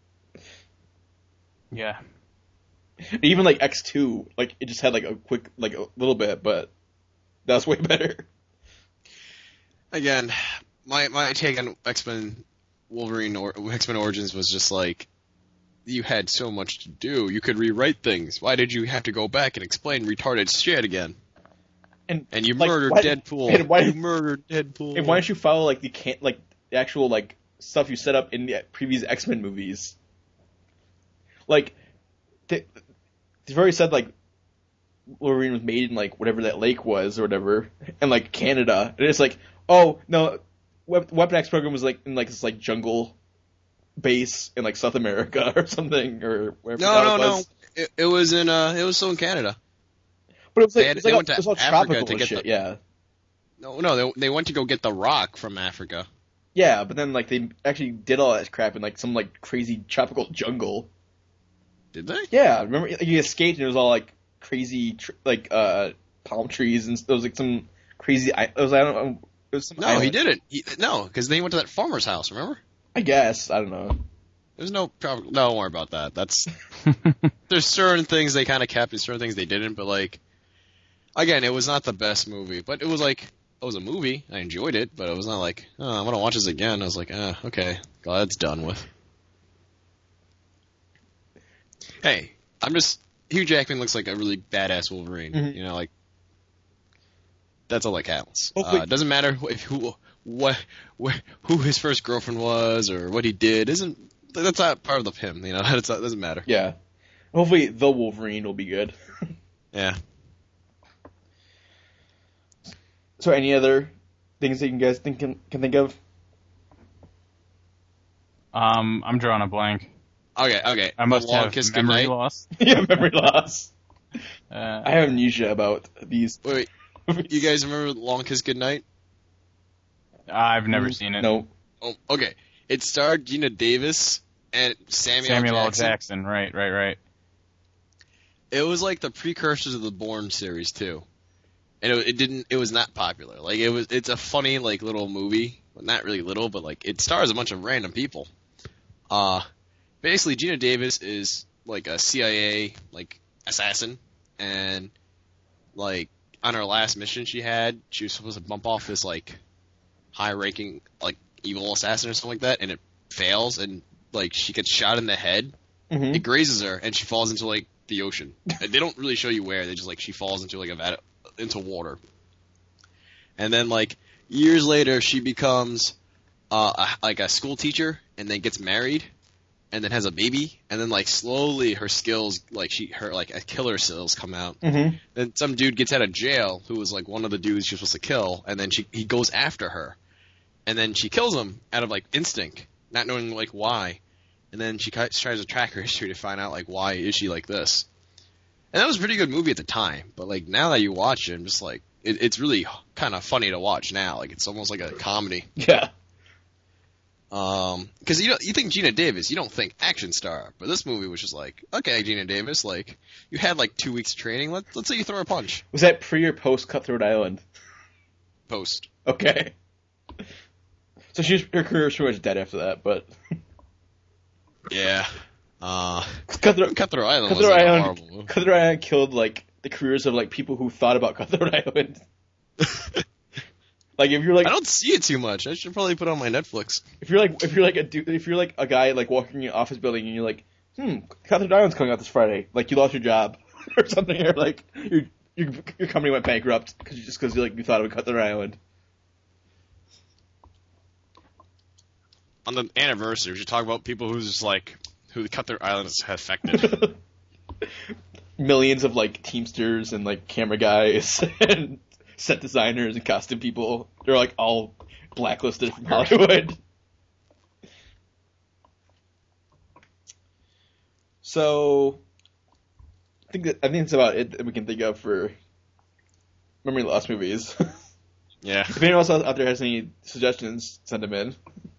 Yeah. Even like X two, like it just had like a quick, like a little bit, but that was way better. Again, my my take on X-Men Wolverine or X-Men Origins was just like, you had so much to do. You could rewrite things. Why did you have to go back and explain retarded shit again? And And you like, murdered why- Deadpool. and why- you murdered Deadpool. And why don't you follow like the can like the actual like stuff you set up in the previous X-Men movies? Like, they, they've already said like Wolverine was made in like whatever that lake was or whatever, and like Canada, and it's like, oh no, Wep- Weapon X program was like in like this like jungle base in like South America or something or wherever. No, that no, it no. was. It, it was in uh, it was still in Canada. But it was like, They had- it was they like went all, to it was all Africa tropical to and get shit. the- Yeah, No, no, they they went to go get the rock from Africa. yeah. But then like they actually did all that crap in like some like crazy tropical jungle. Did they? Yeah, remember like, you escaped and it was all like crazy tr- like uh palm trees and it was like some crazy. I it was I don't know. It was some No, island. he didn't. He, no, because they went to that farmer's house. Remember? I guess I don't know. There's no problem. No, don't worry about that. That's there's certain things they kind of kept and certain things they didn't. But like, again, it was not the best movie, but it was like it was a movie. I enjoyed it, but it was not like oh, I'm gonna watch this again. I was like, ah, okay, glad it's done with. Hey, I'm just Hugh Jackman looks like a really badass Wolverine. Mhm. You know, like that's all that counts. Hopefully- Uh, it doesn't matter if who what wh- who his first girlfriend was or what he did. Isn't that's not part of the him? You know, it doesn't matter. Yeah, hopefully the Wolverine will be good. Yeah. So any other things that you guys think can, can think of? Um, I'm drawing a blank. Okay. Okay. I must A Long have Kiss memory Goodnight. loss. Yeah, memory loss. Uh, I have amnesia about these. Wait, wait. You guys remember Long Kiss Goodnight? I've never seen it. No. Oh, okay. It starred Gina Davis and Samuel, Samuel L. Jackson. Jackson. Right, right, right. It was like the precursors of the Bourne series too, and it, it didn't. It was not popular. Like it was. It's a funny like little movie. Well, not really little, but like it stars a bunch of random people. Uh basically Gina Davis is like a C I A like assassin, and like on her last mission she had, she was supposed to bump off this like high-ranking like evil assassin or something like that, and it fails, and like she gets shot in the head. Mm-hmm. It grazes her, and she falls into like the ocean. And they don't really show you where. They just like she falls into like a vat into water. And then like years later, she becomes uh, a, like a school teacher, and then gets married, and then has a baby, and then like slowly her skills, like she her like a killer skills come out. Mm-hmm. Then some dude gets out of jail who was like one of the dudes she was supposed to kill, and then she he goes after her, and then she kills him out of like instinct, not knowing like why. And then she tries to track her history to find out like why is she like this. And that was a pretty good movie at the time, but like now that you watch it, I'm just like it, it's really kind of funny to watch now. Like it's almost like a comedy. Yeah. Um, because you don't, you think Gina Davis, you don't think action star, but this movie was just like, okay, Gina Davis, like you had like two weeks of training. Let let's say you throw a punch. Was that pre or post Cutthroat Island? Post. Okay. So she's her career was pretty much dead after that, but Yeah. Uh, Cutthroat, Cutthroat Island was Cutthroat like a Island, horrible movie. Cutthroat Island killed like the careers of like people who thought about Cutthroat Island. Like if you're like I don't see it too much. I should probably put it on my Netflix. if you're like if you're like a dude, if you're like a guy like walking in your office building and you're like, hmm, Cutthroat Island's coming out this Friday, like you lost your job or something, or like your your, your company went bankrupt because just because you like you thought of Cutthroat Island. On the anniversary, we should talk about people who's just like who the Cutthroat Island has affected. Millions of like Teamsters and like camera guys and set designers and costume people. They're like all blacklisted from Hollywood. So I think that, I think that's about it that we can think of for memory loss movies. Yeah. If anyone else out there has any suggestions, send them in.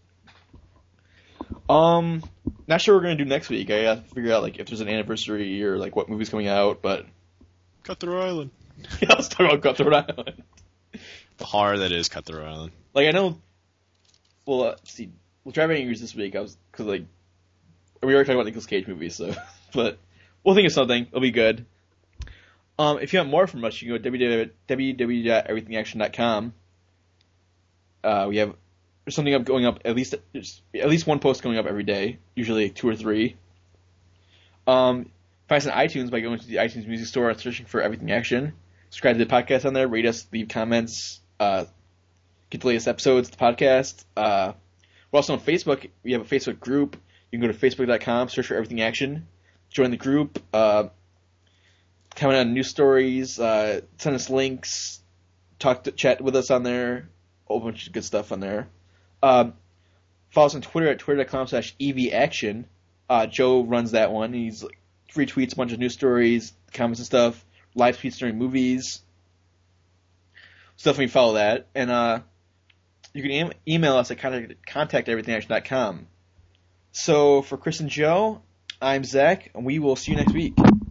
Um, not sure what we're gonna do next week. I gotta figure out like if there's an anniversary or like what movie's coming out. But Cutthroat Island. yeah, let's talk about Cutthroat Island. The horror that is Cutthroat Island. Like I know. Well, uh, let's see. Well, Driving Angry this week. I was because like we were talking about Nicolas Cage movies, so but we'll think of something. It'll be good. Um, if you want more from us, you can go to w w w dot everything action dot com. Uh, we have there's something up going up at least there's at least one post going up every day, usually two or three. Um, find us on iTunes by going to the iTunes Music Store and searching for Everything Action. Subscribe to the podcast on there. Rate us, leave comments, uh, get the latest episodes of the podcast. Uh, we're also on Facebook. We have a Facebook group. You can go to facebook dot com, search for Everything Action, join the group, uh, comment on news stories, uh, send us links, talk to, chat with us on there, a whole bunch of good stuff on there. Um, follow us on Twitter at twitter dot com slash E V action. Uh, Joe runs that one. He's retweets a bunch of news stories, comments and stuff, live tweets during movies. So definitely follow that. And uh, you can e- email us at contact, contact everything action dot com. So for Chris and Joe, I'm Zach, and we will see you next week.